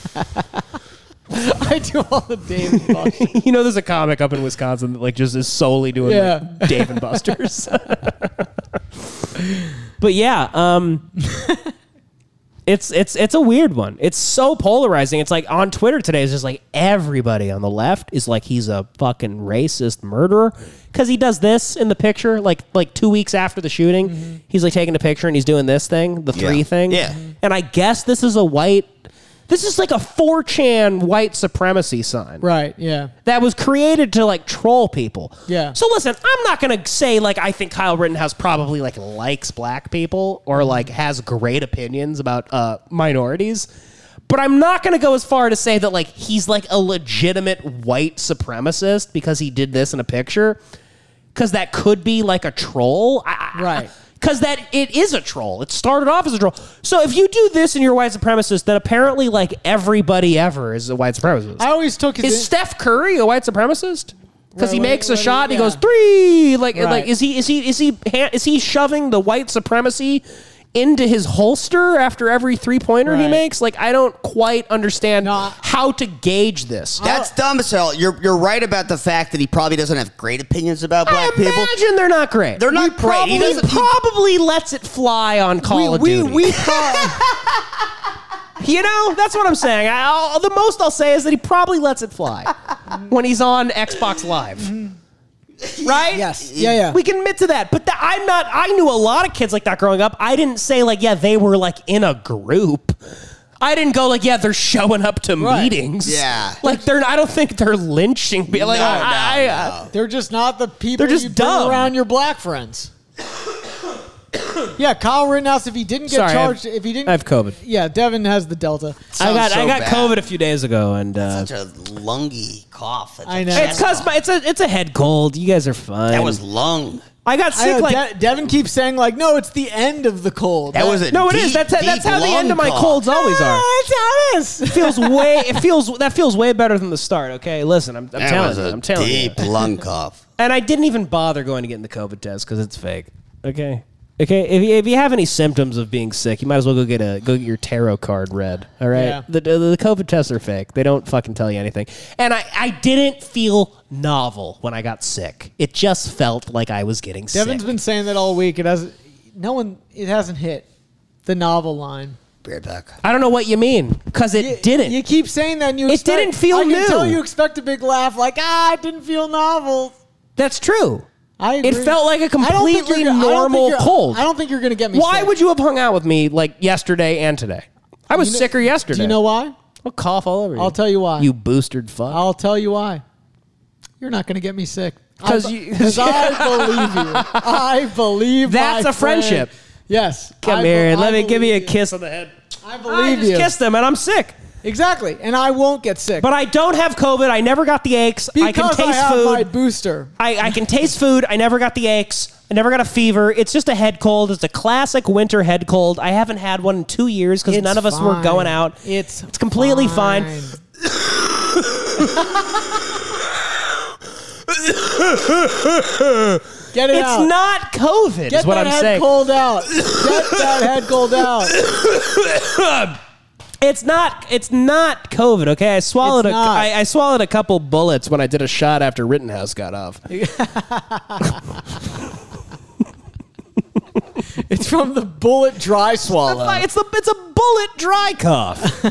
I do all the David Buster. You know, there's a comic up in Wisconsin that like just is solely doing Yeah. like, Dave and Buster's. But yeah, um, it's it's it's a weird one. It's so polarizing. It's like on Twitter today, it's just like everybody on the left is like he's a fucking racist murderer because he does this in the picture. Like like two weeks after the shooting, Mm-hmm. he's like taking a picture and he's doing this thing, the three Yeah. thing. Yeah. And I guess this is a white. This is like a four chan white supremacy sign Right, yeah. that was created to like troll people. Yeah. So listen, I'm not gonna say like I think Kyle Rittenhouse probably like likes black people or like has great opinions about uh, minorities, but I'm not gonna go as far to say that like he's like a legitimate white supremacist because he did this in a picture, because that could be like a troll. I, Right. Because that it is a troll. It started off as a troll. So if you do this and you're a white supremacist, then apparently like everybody ever is a white supremacist. I always took his. Is Steph Curry a white supremacist? Because he Right, makes a what- shot and he yeah. goes three. Like, Right. like is he is he is he ha- is he shoving the white supremacy into his holster after every three pointer he Right. makes? Like, I don't quite understand No, I- how to gauge this. That's dumb as hell. You're you're right about the fact that he probably doesn't have great opinions about I black people. imagine they're not great. They're not He great. Probably, He doesn't- he- probably lets it fly on Call we, of we, Duty. we thought. You know, that's what I'm saying. I, I'll, the most I'll say is that he probably lets it fly when he's on Xbox Live. Right? Yes. Yeah, yeah. We can admit to that. But that, I'm not, I knew a lot of kids like that growing up. I didn't say, like, yeah, they were, like, in a group. I didn't go, like, yeah, they're showing up to Right. meetings. Yeah. Like, they're, I don't think they're lynching me. Like, No, I, no, I, no. They're just not the people They're just you bring dumb. around your black friends. Yeah, Kyle Rittenhouse, if he didn't get Sorry, I have- charged, if he didn't. I have COVID. Yeah, Devin has the Delta. I Sounds got, I so got bad. COVID a few days ago, and uh, Such a lungy cough. That's I a know. chest it's because cough. it's a, it's a head cold. You guys are fine. That was lung. I got I sick know, like. De- Devin keeps saying, like, no, it's the end of the cold. That was a No, it deep, is. That's deep that's how the lung end of my cough. colds always are. That's how it is. It feels way. It feels that feels way better than the start. Okay, listen, I'm, I'm That telling was you, a I'm telling deep you. lung cough. And I didn't even bother going to get in the COVID test because it's fake. Okay, okay. If you, if you have any symptoms of being sick, you might as well go get a go get your tarot card read. All right. Yeah. The, the the COVID tests are fake. They don't fucking tell you anything. And I I didn't feel novel when I got sick. It just felt like I was getting Devin's sick. been saying that all week. It hasn't. No one. It hasn't hit the novel line. Be right back. I don't know what you mean because it You- didn't. You keep saying that, and you. It expect, didn't feel I can new. tell you expect a big laugh, like ah, it didn't feel novel. That's true. I It agree. felt like a I don't think completely you're gonna- I don't think normal you're- cold. I don't think you're going to get me. Why sick. would you have hung out with me like yesterday and today? I was You know- sicker yesterday. Do you know why? I'll cough all over you. I'll tell you why. You boosted fuck. I'll tell you why. You're not going to get me sick. 'Cause I- you- 'cause I believe you. I believe That's my a friendship. friend. Yes. Come I here be- and I let me give me a believe kiss on the head. I I believe just you. kissed him and I'm sick. Exactly. And I won't get sick. But I don't have COVID. I never got the aches. because I can taste have food. my booster. I, I can taste food. I never got the aches. I never got a fever. It's just a head cold. It's a classic winter head cold. I haven't had one in two years because It's none of us were fine. going out. It's It's completely fine. Get it It's out. not COVID, Get is what that I'm head saying. cold out. Get that head cold out. It's not. It's not COVID. Okay, I swallowed It's a. not. I, I swallowed a couple bullets when I did a shot after Rittenhouse got off. It's from the bullet dry swallow. It's the. It's a bullet dry cough.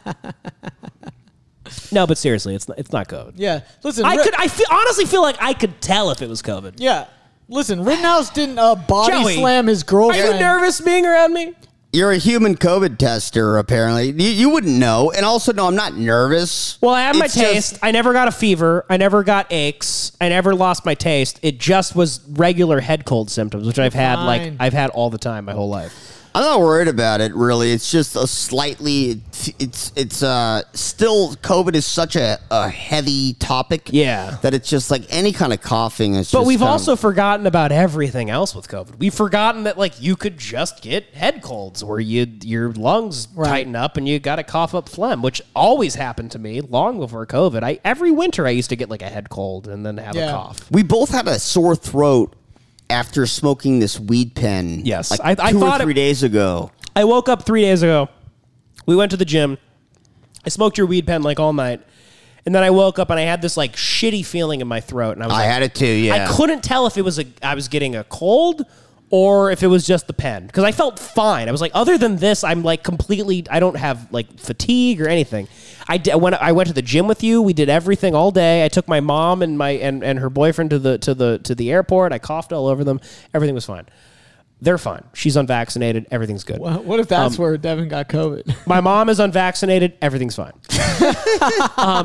No, but seriously, it's not, it's not COVID. Yeah. Listen, I Ri- could. I feel, honestly feel like I could tell if it was COVID. Yeah. Listen, Rittenhouse didn't uh, body Joey, slam his Are girlfriend. you nervous being around me? You're a human COVID tester, apparently. You, you wouldn't know. And also, no, I'm not nervous. Well, I have my It's just- taste. I never got a fever. I never got aches. I never lost my taste. It just was regular head cold symptoms, which I've had like Fine. I've had all the time my whole life. I'm not worried about it, really. It's just a slightly, it's it's uh still, COVID is such a, a heavy topic. Yeah. That it's just like any kind of coughing is But just we've kind of- also forgotten about everything else with COVID. We've forgotten that like you could just get head colds where you your lungs Right. tighten up and you got to cough up phlegm, which always happened to me long before COVID. I every winter I used to get like a head cold and then have Yeah. a cough. We both had a sore throat after smoking this weed pen. Yes. like I- I two thought or it- three days ago. I woke up three days ago. We went to the gym. I smoked your weed pen like all night. And then I woke up and I had this like shitty feeling in my throat. And I was I like, had it too. Yeah, I couldn't tell if it was a I was getting a cold or if it was just the pen because I felt fine. I was like, other than this, I'm like completely. I don't have like fatigue or anything. I did, when I went to the gym with you, we did everything all day. I took my mom and my and, and her boyfriend to the to the to the airport. I coughed all over them. Everything was fine. They're fine. She's unvaccinated. Everything's good. Well, what if that's Um, where Devin got COVID? My mom is unvaccinated. Everything's fine. um,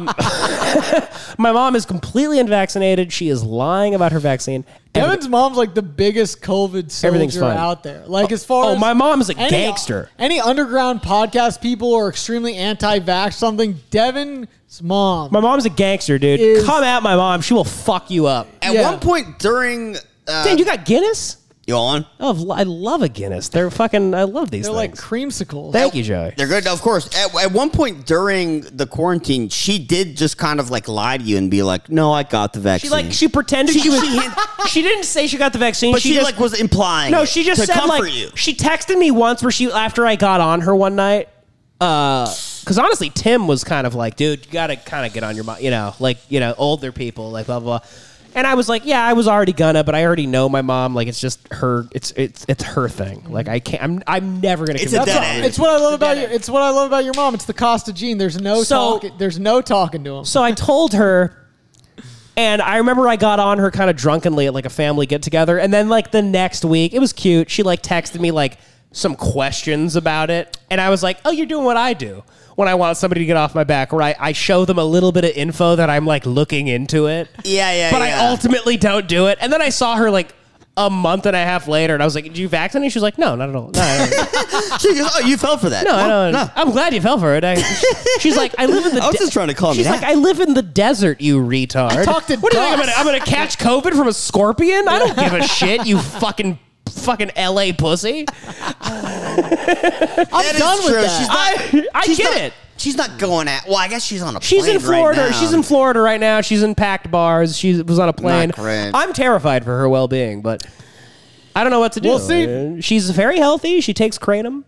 my mom is completely unvaccinated. She is lying about her vaccine. Everything- Devin's mom's like the biggest COVID Everything's soldier fine. out there. Like as far oh, as my mom's a any- gangster. Any underground podcast people are extremely anti-vax something. Devin's mom. My mom's a gangster, dude. Is- Come at my mom. She will fuck you up. At Yeah. one point during, uh, Dude, you got Guinness? you on? Oh, I love a Guinness. They're fucking, I love these They're like things. creamsicles. Thank you, Joey. They're good, of course. At, at one point during the quarantine, she did just kind of like lie to you and be like, "No, I got the She vaccine." like, she pretended she, She- was, she- she didn't say she got the vaccine. but she, just, like was implying. No, it she just to said comfort like you. she texted me once where she after I got on her one night. Uh, because honestly, Tim was kind of like, dude, you gotta kind of get on your mind, you know, like you know, older people, like blah blah. blah. And I was like, yeah, I was already gonna, but I already know my mom. Like, it's just her. It's it's it's her thing. Like, I can't. I'm I'm never gonna. It's convince a That's dead her. what- end. it's what I love It's a about dead you. end. It's what I love about your mom. It's the Costa gene. There's no So- talking. There's no talking to him. So I told her, and I remember I got on her kind of drunkenly at like a family get together, and then like the next week, it was cute. She like texted me like some questions about it, and I was like, "Oh, you're doing what I do when I want somebody to get off my back, where I, I show them a little bit of info that I'm like looking into it, Yeah, yeah, but yeah. I ultimately don't do it." And then I saw her like a month and a half later, and I was like, "Did you vaccinate?" She was like, "No, not at all. No, I don't." She goes, "Oh, you fell for that." No, I Huh? don't. No. I'm glad you fell for it. I, she's like, I live in the. I was just trying to calm She's you like, down. I live in the desert, you retard. I talked to What do you think? I'm Gus. gonna, I'm gonna catch COVID from a scorpion? I don't give a shit. You fucking fucking L A pussy. I'm That is done with true. that. She's not- I, I she's get not- it. She's not going at. Well, I guess she's on a She's plane in Florida. Right now. She's in Florida right now. She's in packed bars. She was on a plane. Not great. I'm terrified for her well-being, but I don't know what to do. We'll see. Uh, She's very healthy. She takes kratom.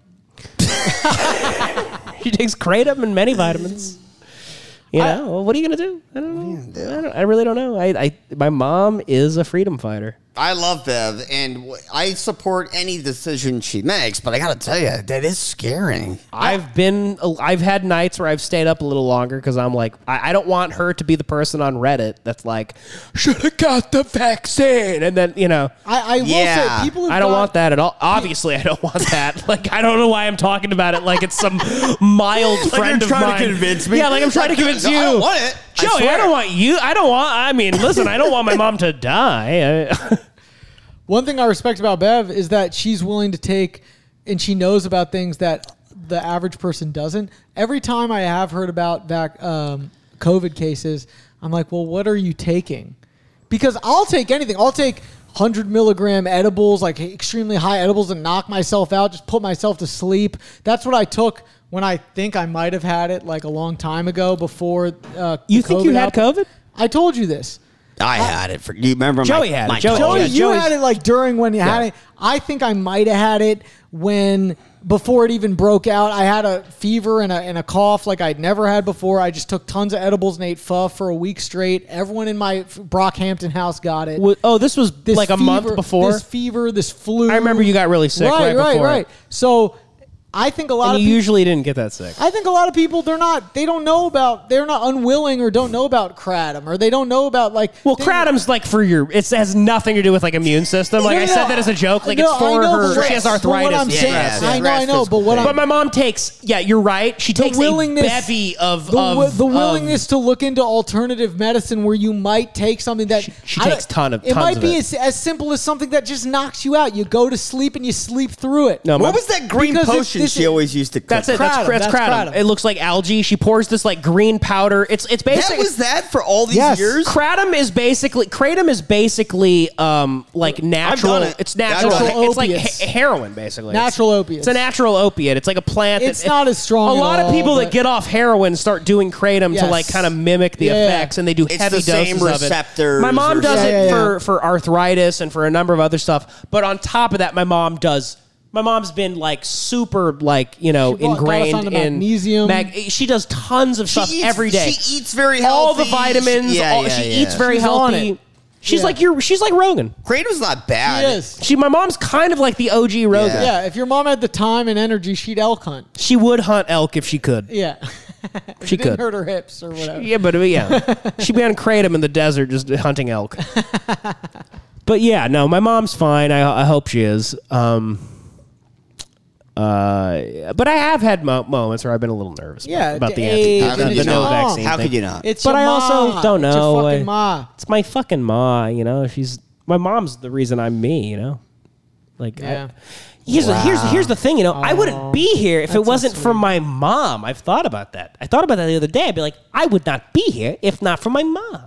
She takes kratom and many vitamins. You know, well, what are you gonna do? I don't know. I, don't, I really don't know. I, I, my mom is a freedom fighter. I love Bev, and w- I support any decision she makes. But I gotta tell you, that is scary. I've been, I've had nights where I've stayed up a little longer because I'm like, I, I don't want her to be the person on Reddit that's like, should have got the vaccine, and then you know, I, I will Yeah. say people. Have I don't got- want that at all. Obviously, I don't want that. Like, I don't know why I'm talking about it like it's some mild Like friend you're of trying to mine. convince me? Yeah, like I'm trying Like, to convince no, you. I don't want it. I Joey, I, swear. don't want you. I don't want. I mean, listen, I don't want my mom to die. I- One thing I respect about Bev is that she's willing to take, and she knows about things that the average person doesn't. Every time I have heard about vac, um, COVID cases, I'm like, well, what are you taking? Because I'll take anything. I'll take one hundred milligram edibles, like extremely high edibles, and knock myself out, just put myself to sleep. That's what I took when I think I might have had it like a long time ago before. Uh, You the think you COVID had outbreak. COVID? I told you this. I had it for. Do you remember? Joey my, had it. my Joey- cold? Joey, yeah, you Joey's- had it like during when you had Yeah. it. I think I might have had it when before it even broke out. I had a fever and a, and a cough like I'd never had before. I just took tons of edibles and ate pho for a week straight. Everyone in my Brockhampton house got it. W- Oh, this was This like a fever- month before. This fever, this flu. I remember you got really sick right, Right, right, before. right. So I think a lot And of you people. usually didn't get that sick. I think a lot of people they're not they don't know about they're not unwilling or don't know about kratom or they don't know about like Well, they- kratom's like for your. It has nothing to do with like immune system. Like No, I no, said no. that as a joke. Like No, it's for I know, her. but She has what- but arthritis. What I'm Yeah, saying, yeah, I know, I know, but what pain. I'm But my mom takes. Yeah, you're right. She the takes willingness, a bevy of the, wi- of the of- willingness to look into alternative medicine where you might take something that She- she I don't- takes ton of- It tons might of be it. As, as simple as something that just knocks you out. You go to sleep and you sleep through it. No, What my- was that green Because it's- potion this she is- always used to? That's cook? it. That's, Kratom, that's that's kratom. kratom. It looks like algae. She pours this like green powder. It's it's That basically was that for all these Yes. years. kratom is basically kratom is basically um like natural. done it. It's I've natural. done it. It's like Opiates. he- heroin basically. Natural It's- opiates. It's a natural opiate. It's like a plant. It's that, not as strong A at lot of all, people that but- get off heroin start doing kratom to Yes. like kind of mimic the Yeah. effects, and they do It's heavy the same doses of it. receptors My mom or does something. it Yeah, yeah, for yeah. for arthritis and for a number of other stuff. But on top of that, my mom does. My mom's been like super, like you know, She brought- got us ingrained onto in magnesium. Mag- she does tons of stuff eats- every day. She eats very all healthy. the vitamins. Yeah, all, yeah, she yeah. eats very She's on healthy. it. She's Yeah. like your. She's like Rogan. Kratom's not bad. She is. She. My mom's kind of like the O G Rogan. Yeah. Yeah, if your mom had the time and energy, she'd elk hunt. She would hunt elk if she could. Yeah. She Didn't could. hurt her hips or whatever. Yeah, but uh, yeah, she'd be on kratom in the desert just hunting elk. But yeah, no, my mom's fine. I, I hope she is. Um, uh, but I have had mo- moments where I've been a little nervous Yeah, about, about the, age, anti- the, and the it's no your vaccine How thing. could you not? It's But your I also ma. don't It's know. your fucking I- ma. It's my fucking ma, you know. She's my mom's the reason I'm me, you know. Like, I- Yeah. here's the, here's here's the thing, you know. I wouldn't be here if it that's so wasn't for my mom. I've thought about that. I thought about that the other day. I'd be like, I would not be here if not for my mom.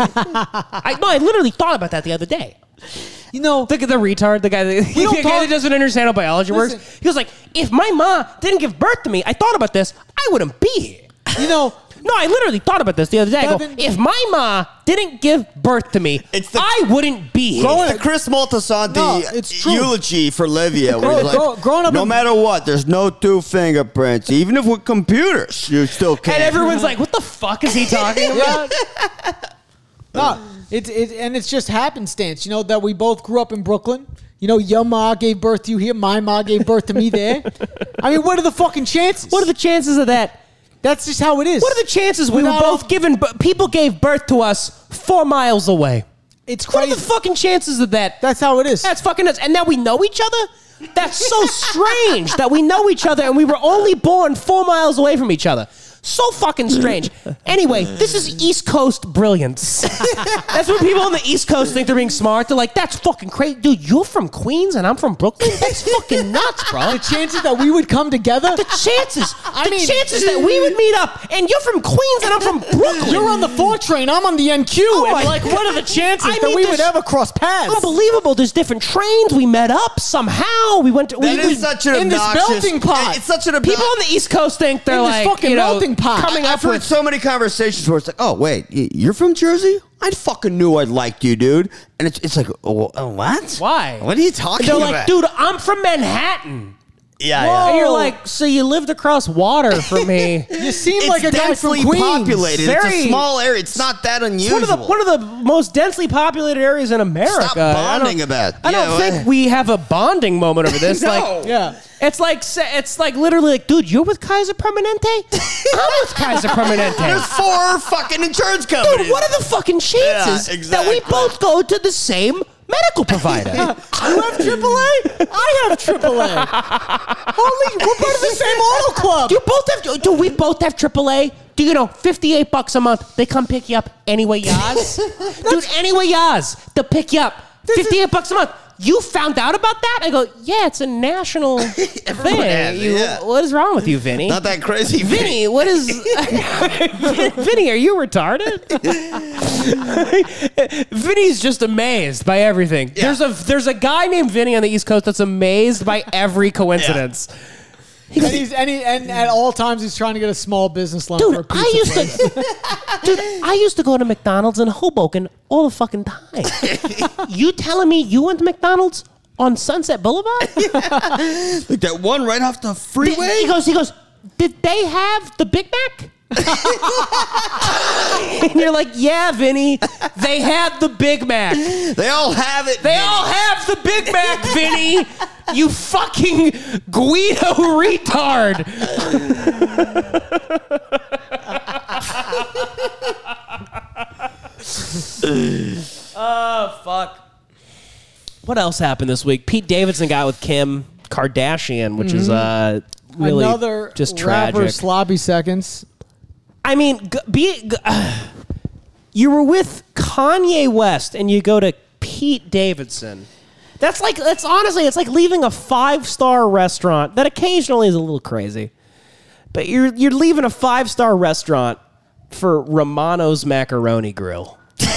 I no, I literally thought about that the other day. You know, Look at the retard, the guy that, the don't guy talk- that doesn't understand how biology Listen. works. He was like, if my mom didn't give birth to me, I thought about this, I wouldn't be here. you know, No, I literally thought about this the other day. I go, Kevin- if my ma didn't give birth to me, It's the- I wouldn't be here. It's the Chris Maltasanti No, it's true. eulogy for Livia. Where Grow- he's like, grow- growing up no in- matter what, there's no two fingerprints. Even if with computers, you still can't. And everyone's like, what the fuck is he talking about? no, it's it, and it's just happenstance. You know that we both grew up in Brooklyn. You know, your ma gave birth to you here. My ma gave birth to me there. I mean, what are the fucking chances? What are the chances of that? That's just how it is. What are the chances we were Without- both given, but people gave birth to us four miles away? It's What are crazy. the fucking chances of that? That's how it is. That's fucking nuts. And now we know each other? That's so strange that we know each other and we were only born four miles away from each other. So fucking strange. Anyway, this is East Coast brilliance. That's what people on the East Coast think they're being smart. They're like, that's fucking crazy. Dude, you're from Queens and I'm from Brooklyn? That's fucking nuts, bro. the chances that we would come together. The chances. I the mean- chances that we would meet up and you're from Queens and I'm from Brooklyn. You're on the four train. I'm on the N Q. Oh and my like, what are the chances I that mean, we there's- would ever cross paths? Unbelievable. There's different trains. We met up somehow. We went to. We, That we, is such an in this obnoxious. melting pot. It's such an obnox- people on the East Coast think they're In this like fucking you know, melting pot. coming I've up heard with. so many conversations where it's like, oh wait, y- you're from Jersey? I fucking knew I liked you, dude. And it's it's like, oh, oh, what? Why? What are you talking They're about? like, dude, I'm from Manhattan. yeah, Whoa. And yeah. you're like, so you lived across water from me. You seem It's like a guy from densely Queens. populated. it's Very- a small area. It's not that It's unusual. one of the one of the most densely populated areas in America. Stop I bonding don't- about. I don't Yeah, think what- we have a bonding moment over this. No. Like, Yeah. it's like sa- it's like literally like, dude, you're with Kaiser Permanente. I'm with Kaiser Permanente. There's four fucking insurance companies. Dude, what are the fucking chances Yeah, that we exactly. both go to the same medical provider? You have triple A? I have triple A. Holy, we're part of the same auto club. Do you both have? Do we both have triple A? Do you know fifty-eight bucks a month? They come pick you up anyway, yas. Dude, anyway, yas. They'll pick you up. fifty-eight bucks a month. You found out about that? I go, yeah, it's a national thing. has it, You- yeah. What is wrong with you, Vinny? Not that crazy, Vinny, what is? Vinny, are you retarded? Vinny's just amazed by everything. Yeah. There's a there's a guy named Vinny on the East Coast that's amazed by every coincidence. And he's and, he, and at all times he's trying to get a small business loan for a Dude, pizza I used place. to, dude, I used to go to McDonald's in Hoboken all the fucking time. You telling me you went to McDonald's on Sunset Boulevard? Like that one right off the freeway. He goes, he goes, did they have the Big Mac? And you're like, yeah, Vinny, they had the Big Mac. They all have it. They Vinny. all have the Big Mac, Vinny. You fucking Guido retard. Oh, fuck. What else happened this week? Pete Davidson got with Kim Kardashian, which is uh, really Another just rapper tragic. slobby seconds. I mean, g- be g- uh, you were with Kanye West and you go to Pete Davidson. That's like that's honestly it's like leaving a five-star restaurant that occasionally is a little crazy. But you're you're leaving a five-star restaurant for Romano's Macaroni Grill.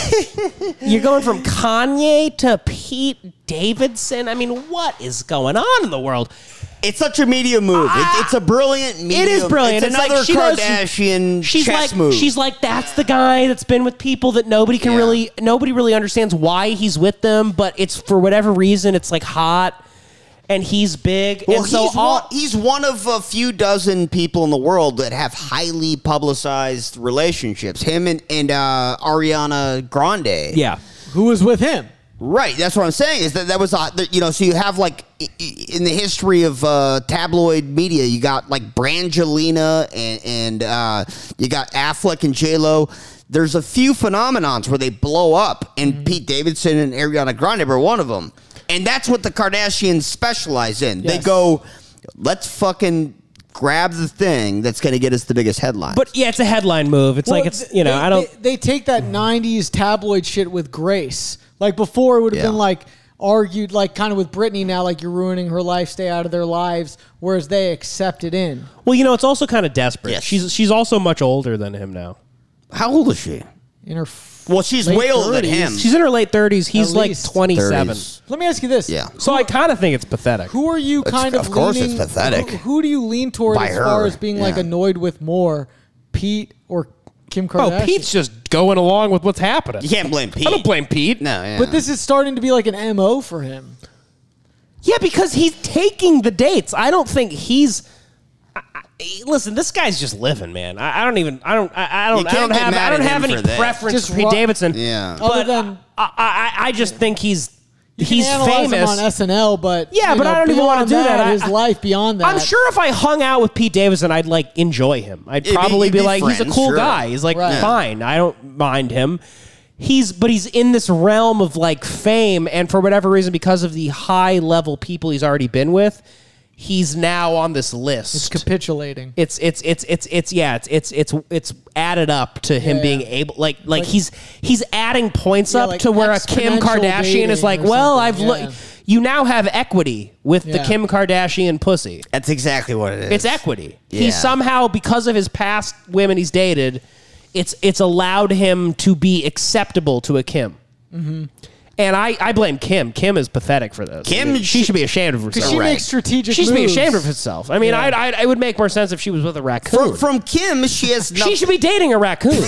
You're going from Kanye to Pete Davidson. I mean, what is going on in the world? It's such a media move. It, it's a brilliant media. It is brilliant. It's, It's another like she knows- Kardashian She's chess like move. she's like that's the guy that's been with people that nobody can Yeah. really nobody really understands why he's with them, but it's for whatever reason it's like hot and he's big. Well, and so he's, all, one, he's one of a few dozen people in the world that have highly publicized relationships. Him and, and uh, Ariana Grande. yeah. Who was with him? Right, that's what I'm saying. Is that that was a, that, you know? So you have like i- i- in the history of uh, tabloid media, you got like Brangelina and and uh, you got Affleck and J Lo. There's a few phenomenons where they blow up, and Mm-hmm. Pete Davidson and Ariana Grande were one of them. And that's what the Kardashians specialize in. They Yes. go, let's fucking grab the thing that's going to get us the biggest headline. But yeah, it's a headline move. It's like Well, it's you know, they, I don't They, they take that nineties tabloid shit with grace. Like before, it would have Yeah. been like argued, like kind of with Britney now, like you're ruining her life, stay out of their lives. Whereas they accept it in. Well, you know, it's also kind of desperate. Yes. She's she's also much older than him now. how old is she? In her. F- Well, she's Late way older than thirties. him. She's in her late thirties. He's At like least. twenty-seven. thirties. Let me ask you this. Yeah. So I kind of think it's pathetic. Who are you It's- kind of of course it's leaning, pathetic. Who, who do you lean toward By as her, far as being like yeah. annoyed with more, Pete or Kim Kardashian? Oh, Pete's just going along with what's happening. You can't blame Pete. I don't blame Pete. No, yeah. But this is starting to be like an M O for him. Yeah, because he's taking the dates. I don't think he's. I, I, listen, this guy's just living, man. I, I don't even. I don't. I, I don't. You I can't don't get have. mad I don't at have him any for this. preference Just for Pete ru- Davidson. Yeah. But Other than- I, I, I just think he's. You can he's analyze famous. him on S N L, but Yeah, you but know, I don't even wanna beyond do that. I- His I- life beyond that. I'm sure if I hung out with Pete Davidson, I'd like enjoy him. I'd It'd be- probably you'd be, be like, he's a friends, cool sure. guy. He's like Right. fine. I don't mind him. He's but he's in this realm of like fame, and for whatever reason, because of the high level people he's already been with, he's now on this list. It's capitulating. It's it's it's it's it's yeah it's it's it's it's added up to him Yeah. being able like like, Like- he's he's adding points Yeah, up like to where a Kim exponential Kardashian is dating like, or well, something, I've yeah. looked. You now have equity with the Yeah. Kim Kardashian pussy. That's exactly what it is. It's equity. He Yeah. somehow, because of his past women he's dated, it's it's allowed him to be acceptable to a Kim. Mm-hmm. And I, I blame Kim. Kim is pathetic for this. Kim I mean, she should- should be ashamed of herself. Because she Right. makes strategic She should be moves. ashamed of herself. I mean, Yeah. I'd, I'd, it would make more sense if she was with a raccoon. From, from Kim, she has no, she should be dating a raccoon.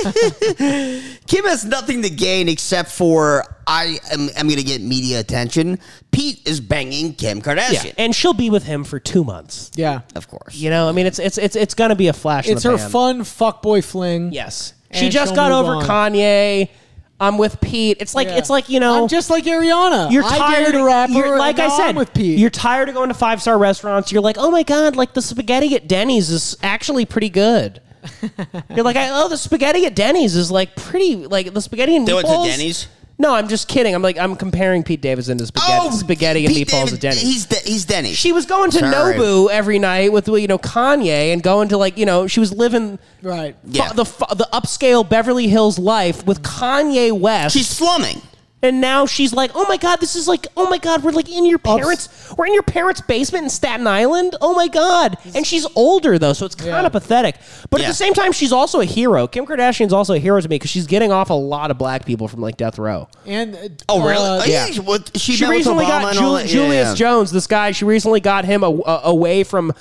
Kim has nothing to gain except for I am I'm going to get media attention. Pete is banging Kim Kardashian, yeah, and she'll be with him for two months. Yeah. of course. You know, I mean, it's it's it's it's gonna be a flash. It's in the her pan. fun fuckboy fling. Yes, And she just she'll got move over on. Kanye. I'm with Pete. It's like Yeah. it's like you know. I'm just like Ariana. You're I tired dated a rapper. you're- like and I now said, I'm with Pete. you're tired of going to five star restaurants. You're like, oh my god, like the spaghetti at Denny's is actually pretty good. You're like, I, oh, the spaghetti at Denny's is like pretty, like the spaghetti and They meatballs. went to Denny's? No, I'm just kidding. I'm like, I'm comparing Pete Davidson to spaghetti, spaghetti and Pete meatballs David- at Denny's. He's De- he's Denny's. She was going to Sorry. Nobu every night with you know Kanye and going to like you know she was living right. Yeah. fu- the fu- the upscale Beverly Hills life with Kanye West. She's slumming. And now she's like, oh my god, this is like, oh my god, we're like in your parents, we're in your parents' basement in Staten Island. Oh my god! And she's older though, so it's kind of Yeah. pathetic. But Yeah. at the same time, she's also a hero. Kim Kardashian's also a hero to me because she's getting off a lot of black people from like death row. And uh, Oh really? uh, Oh, yeah. She, what, she, She met with recently Obama got and all Jul- that? Yeah, Julius yeah. Jones, this guy. She recently got him a, a- away from.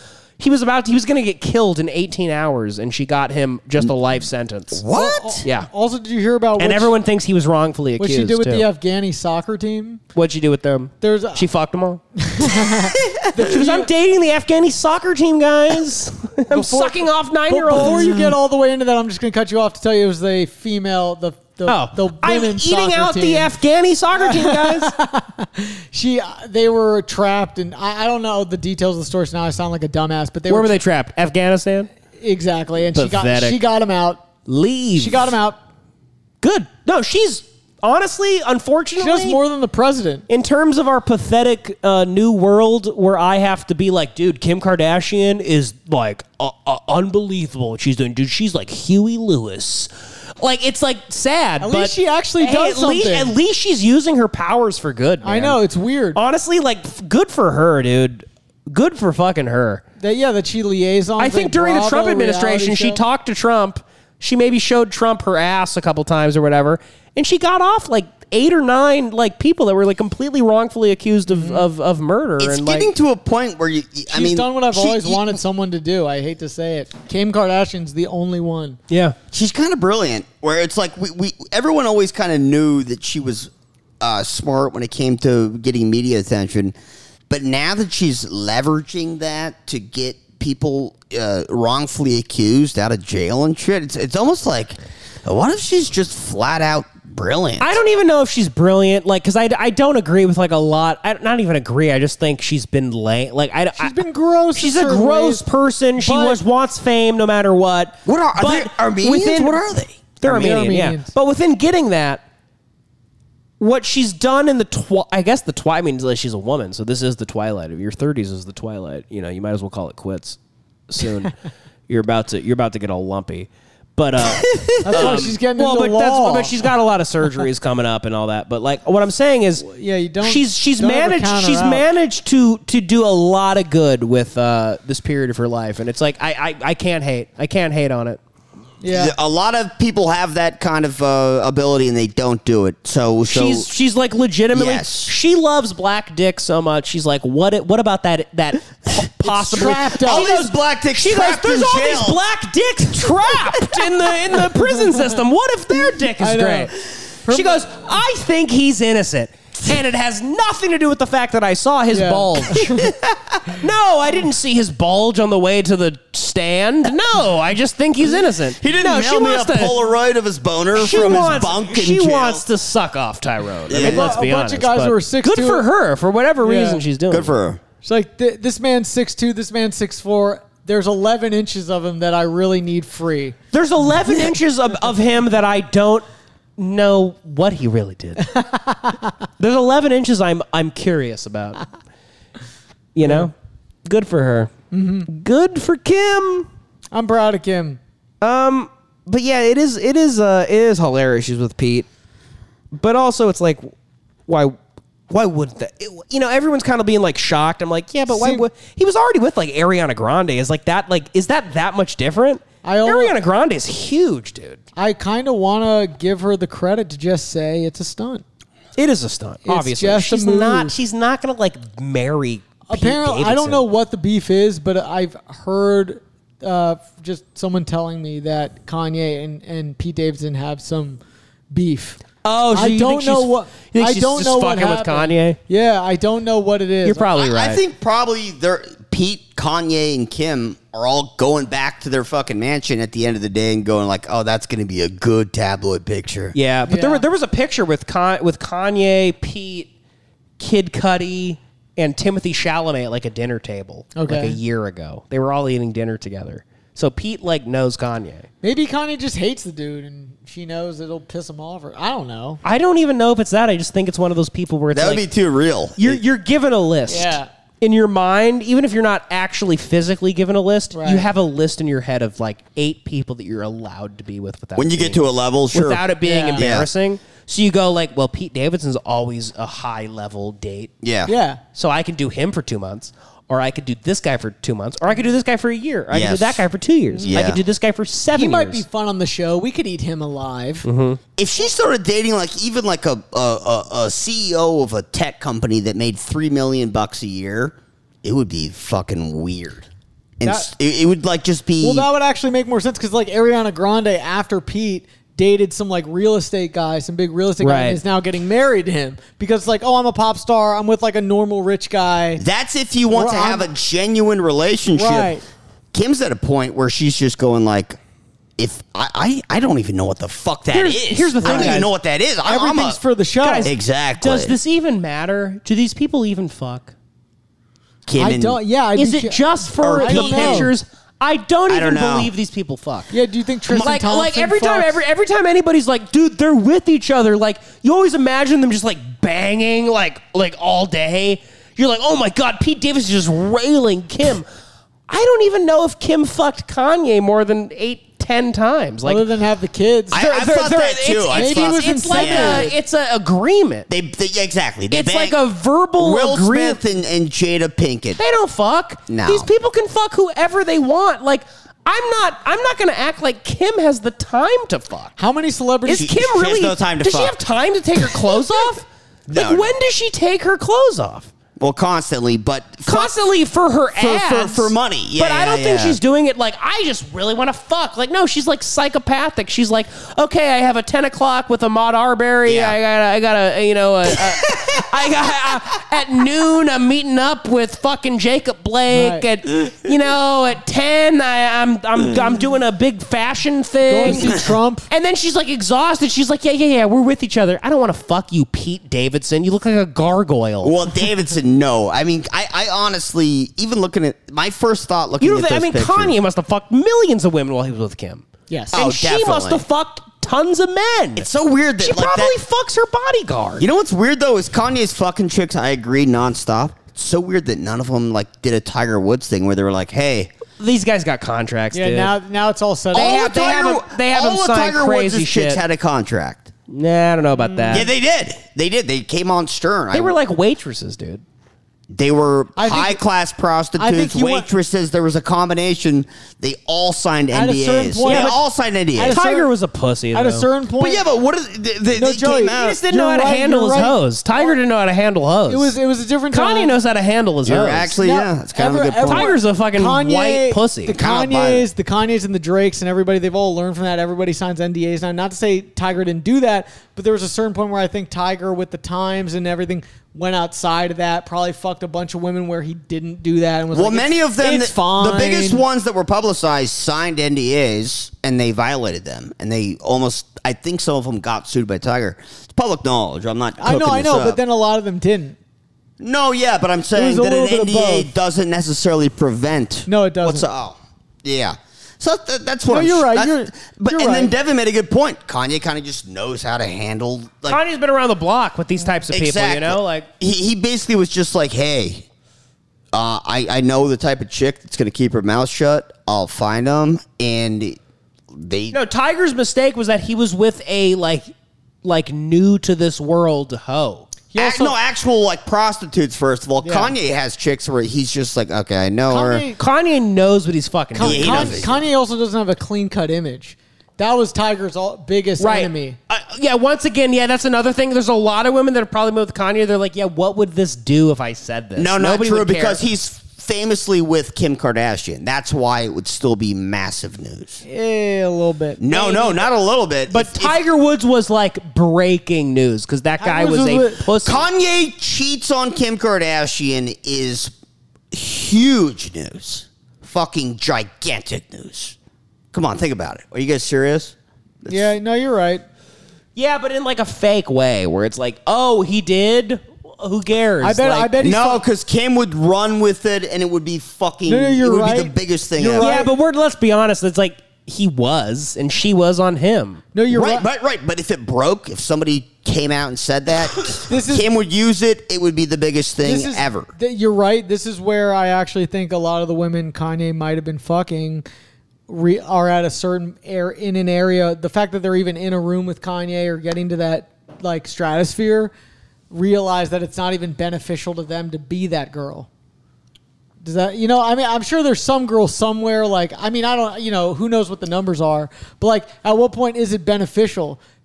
He was about to, he was going to get killed in eighteen hours, and she got him just a life sentence. What? Yeah. Also, did you hear about And what everyone thinks he was wrongfully what accused. she did with too. the Afghani soccer team? What'd she do with them? There's a- she fucked them all. She was, I'm dating the Afghani soccer team, guys. I'm Before- sucking off But nine-year-olds. before you get all the way into that, I'm just going to cut you off to tell you it was the female, the the, Oh, the I'm women's eating soccer out team. the Afghani soccer team, guys. She, uh, they were trapped, and I, I don't know the details of the story. So now I sound like a dumbass, but they Where were were they trapped? Afghanistan? exactly, and she got Pathetic. she got him out. Leave. She got him out. Good. No, she's honestly, She unfortunately, does more than the president. in terms of our pathetic uh, new world where I have to be like, dude, Kim Kardashian is like uh, uh, unbelievable what she's doing. Dude, she's like Huey Lewis. Like, it's like sad. At but least she actually hey, does at least, something. at least she's using her powers for good, man. I know, it's weird. Honestly, like, f- good for her, dude. Good for fucking her. That yeah, that she liaisons. I think like during the Bravo Trump administration, reality she show. talked to Trump. She maybe showed Trump her ass a couple times or whatever, and she got off like eight or nine like people that were like completely wrongfully accused of of, of murder. It's and getting like, to a point where you. I She's mean, done what I've she- always you- wanted someone to do. I hate to say it. Kim Kardashian's the only one. yeah, She's kind of brilliant. Where it's like we, we everyone always kind of knew that she was uh, smart when it came to getting media attention, but now that she's leveraging that to get people uh, wrongfully accused out of jail and shit, it's it's almost like, what if she's just flat out brilliant? I don't even know if she's brilliant. Like, because I, I don't agree with like a lot. I not even agree. I just think she's been lame. Like, I She's been gross. She's in a certain gross ways, person. She but- was wants fame no matter what. What are, are But they Armenians? What are they? They're Armenian. Armenian, yeah. Armenians. But within getting that, what she's done in the twi- I guess the twilight. I mean, like, she's a woman, so this is the twilight of your thirties. Is the twilight? You know, you might as well call it quits soon. you're about to you're about to get all lumpy. But uh, That's why she's getting well, into but that's law. but she's got a lot of surgeries coming up and all that. But like, what I'm saying is, yeah, you don't- She's she's don't ever managed. count her She's out. managed to to do a lot of good with uh, this period of her life, and it's like I, I I can't hate. I can't hate on it. yeah. A lot of people have that kind of uh, ability and they don't do it. So, so she's she's like legitimately. Yes. She loves black dick so much. She's like, what? It, what about that? That po- possibly. trapped up. all She these goes, black dicks She goes, trapped there's in all jail. these black dicks trapped in the in the prison system. What if their dick is I know. great? She goes, I think he's innocent. And it has nothing to do with the fact that I saw his Yeah. bulge. No, I didn't see his bulge on the way to the stand. No, I just think he's innocent. He didn't no, mail she me a wants to, Polaroid of his boner she from wants, his bunk in She jail. wants to suck off Tyrone. I Yeah. mean, let's A be bunch honest. of guys but who are six good two for her for whatever Yeah. reason she's doing. Good for her. She's like, "Th- this man's six two, this man's six four. There's eleven inches of him that I really need free. There's eleven inches of, of him that I don't know what he really did. There's eleven inches I'm I'm curious about. You know, good for her. Mm-hmm. Good for Kim. I'm proud of Kim. Um, but yeah, it is it is uh it is hilarious. She's with Pete, but also it's like, why why wouldn't that? It, you know, everyone's kind of being like shocked. I'm like, yeah, but why See- would he was already with like Ariana Grande? Is like that like is that that much different? I al- Ariana Grande is huge, dude. I kind of want to give her the credit to just say it's a stunt. It is a stunt, obviously. just a she's move. not. She's not gonna like marry. Pete Apparently, I Davidson. don't know what the beef is, but I've heard uh, just someone telling me that Kanye and, and Pete Davidson have some beef. Oh, so I you don't think know she's- what. you think I she's don't just know what fucking with happened. Kanye? Yeah, I don't know what it is. You're probably I, right. I think probably they're Pete, Kanye, and Kim are all going back to their fucking mansion at the end of the day and going like, "Oh, that's going to be a good tabloid picture." Yeah, but there Yeah. were, there was a picture with Con, with Kanye, Pete, Kid Cudi, and Timothy Chalamet at like a dinner table Okay. like a year ago. They were all eating dinner together. So Pete like knows Kanye. Maybe Kanye just hates the dude, and she knows it'll piss him off. Or I don't know. I don't even know if it's that. I just think it's one of those people where it's That like would be too real. you're you're given a list. Yeah. In your mind, even if you're not actually physically given a list, Right. you have a list in your head of like eight people that you're allowed to be with without When you get being- to a level, sure. without it being Yeah. embarrassing. So you go like, well, Pete Davidson's always a high level date. yeah. Yeah. So I can do him for two months, or I could do this guy for two months, or I could do this guy for a year. Or I could do Yes. that guy for two years. I Yeah. could do this guy for seven He years. might be fun on the show. We could eat him alive. Mm-hmm. If she started dating like even like a a, a a C E O of a tech company that made three million bucks a year, it would be fucking weird. And That- s- it, it would like just be. Well, that would actually make more sense because like Ariana Grande after Pete dated some like real estate guy, some big real estate guy, Right. and is now getting married to him because like, oh, I'm a pop star. I'm with like a normal rich guy. That's if you want Or to have I'm- a genuine relationship. Right. Kim's at a point where she's just going like, if I, I, I don't even know what the fuck that is. Here's- here's the I thing, don't even guys. know what that is. I'm, I'm Everything's a, for the show. Guys, exactly. Does this even matter? Do these people even fuck? Kim I and- don't. Yeah. I'd Is be it cu- just for Or the I don't know. pictures? I don't I even don't know. believe these people fuck. Yeah. Do you think Tristan Like, Thompson like every time, fucks? every every time anybody's like, dude, they're with each other. Like, you always imagine them just like banging, like like all day. You're like, oh my god, Pete Davis is just railing Kim. I don't even know if Kim fucked Kanye more than eight, ten times. Like, other than have the kids. I- they're- I they're- thought they're- that too. It's, I it's, thought- it's, it's like Yeah. a it's an agreement. They, they yeah, exactly. They It's bang- like a verbal Will agreement. Smith and, and Jada Pinkett. They don't fuck. No. These people can fuck whoever they want. Like, I'm not I'm not gonna act like Kim has the time to fuck. How many celebrities? Is She- Kim she has really no time to does she fuck. have time to take her clothes off? No, like no. when does she take her clothes off? Well, constantly, but fuck- Constantly for her For- for- ads. for money. Yeah, but I don't yeah, think yeah. she's doing it like, I just really want to fuck. Like, no, she's like psychopathic. She's like, okay, I have a ten o'clock with Ahmaud Arbery. Yeah. I got, I got a, you know, a, a, I got uh, at noon. I'm meeting up with fucking Jacob Blake. Right. At, you know, at ten, I, I'm, I'm, I'm doing a big fashion thing. Going to see Trump. And then she's like exhausted. She's like, yeah, yeah, yeah, we're with each other. I don't want to fuck you, Pete Davidson. You look like a gargoyle. Well, Davidson, no. I mean, I, I honestly, even looking at my first thought, looking You know, at that, I those mean, pictures, Kanye must have fucked millions of women while he was with Kim. Yes. And Oh, she definitely. must have fucked tons of men. It's so weird that she like probably that. fucks her bodyguard. You know what's weird though is Kanye's fucking chicks. I agree, nonstop. It's so weird that none of them like did a Tiger Woods thing where they were like, "Hey, These guys got contracts, Yeah. dude. Now, now it's all set They up. all have- the Tiger, haven't- they haven't all the signed Tiger crazy Woods' chicks shit. had a contract." Nah, I don't know about that. Yeah, they did. They did. They came on Stern. They I- were like waitresses, dude. They were I think- high class I think prostitutes, you want- waitresses. There was a combination. They all signed At a N D As. certain point- they Yeah, but- all signed N D at a As. certain- Tiger was a pussy, At though. a certain point. But yeah, but what? Are, they they, No, they Joey, came you out. He just didn't know You're how to right, handle you're his right. hose. Tiger didn't know how to handle hose. It was it was a different time. Kanye knows how to handle his You're hose. actually Now, yeah. That's kind of a ever- good point. ever- Tiger's a fucking Kanye, white pussy. The Kind of buy Kanyes, it. the Kanyes and the Drakes and everybody, they've all learned from that. Everybody signs N D As now. Not to say Tiger didn't do that, but there was a certain point where I think Tiger, with the times and everything, went outside of that. Probably fucked a bunch of women where he didn't do that. And was Well, like, many it's, of them, it's the, fine. the biggest ones that were publicized signed N D As and they violated them, and they almost. I think some of them got sued by Tiger. It's public knowledge. I'm not. I know, cooking I this know, up. but then a lot of them didn't. no, yeah, but I'm saying a that an little bit N of D A both. doesn't necessarily prevent. No, it doesn't. What's oh, yeah. So th- that's what. No, I'm you're sh- right, that's- you're- but you're and then right. Devin made a good point. Kanye kind of just knows how to handle. Like, Kanye's been around the block with these types of people, exactly. you know? Like, he he basically was just like, hey. Uh, I, I know the type of chick that's going to keep her mouth shut. I'll find them. And they. no, Tiger's mistake was that he was with a, like, like new to this world hoe. He Ac- also- no, actual like prostitutes. First of all, Yeah. Kanye has chicks where he's just like, okay, I know her. Kanye, Kanye knows what he's fucking Con- doing. he Con- does it. Kanye also doesn't have a clean cut image. That was Tiger's all, biggest Right. enemy. Uh, yeah, once again, yeah, that's another thing. There's a lot of women that are probably with Kanye. They're like, yeah, what would this do if I said this? No, not Nobody true would care. because he's famously with Kim Kardashian. That's why it would still be massive news. Eh, a little bit. No, no, not a little bit. But If- if Tiger Woods was like breaking news because that guy Tiger was Woods a was- pussy. Kanye cheats on Kim Kardashian is huge news. Fucking gigantic news. Come on, think about it. Are you guys serious? Yeah, no, you're right. Yeah, but in like a fake way where it's like, oh, he did? Who cares? I bet. Like, I bet. He's No, fuck- because Kim would run with it, and it would be fucking. No, no, you're it would right. be the biggest thing You're ever. Yeah, right. but we're, let's be honest. It's like he was and she was on him. no, you're right, right. right, right. But if it broke, if somebody came out and said that, This is- Kim would use it. It would be the biggest thing This is ever. th- you're right. This is where I actually think a lot of the women Kanye might have been fucking re- are at a certain air in an area. The fact that they're even in a room with Kanye or getting to that like stratosphere, realize that it's not even beneficial to them to be that girl. Does that, you know, I mean, I'm sure there's some girl somewhere, like, I mean, I don't, you know, who knows what the numbers are, but like, at what point is it beneficial?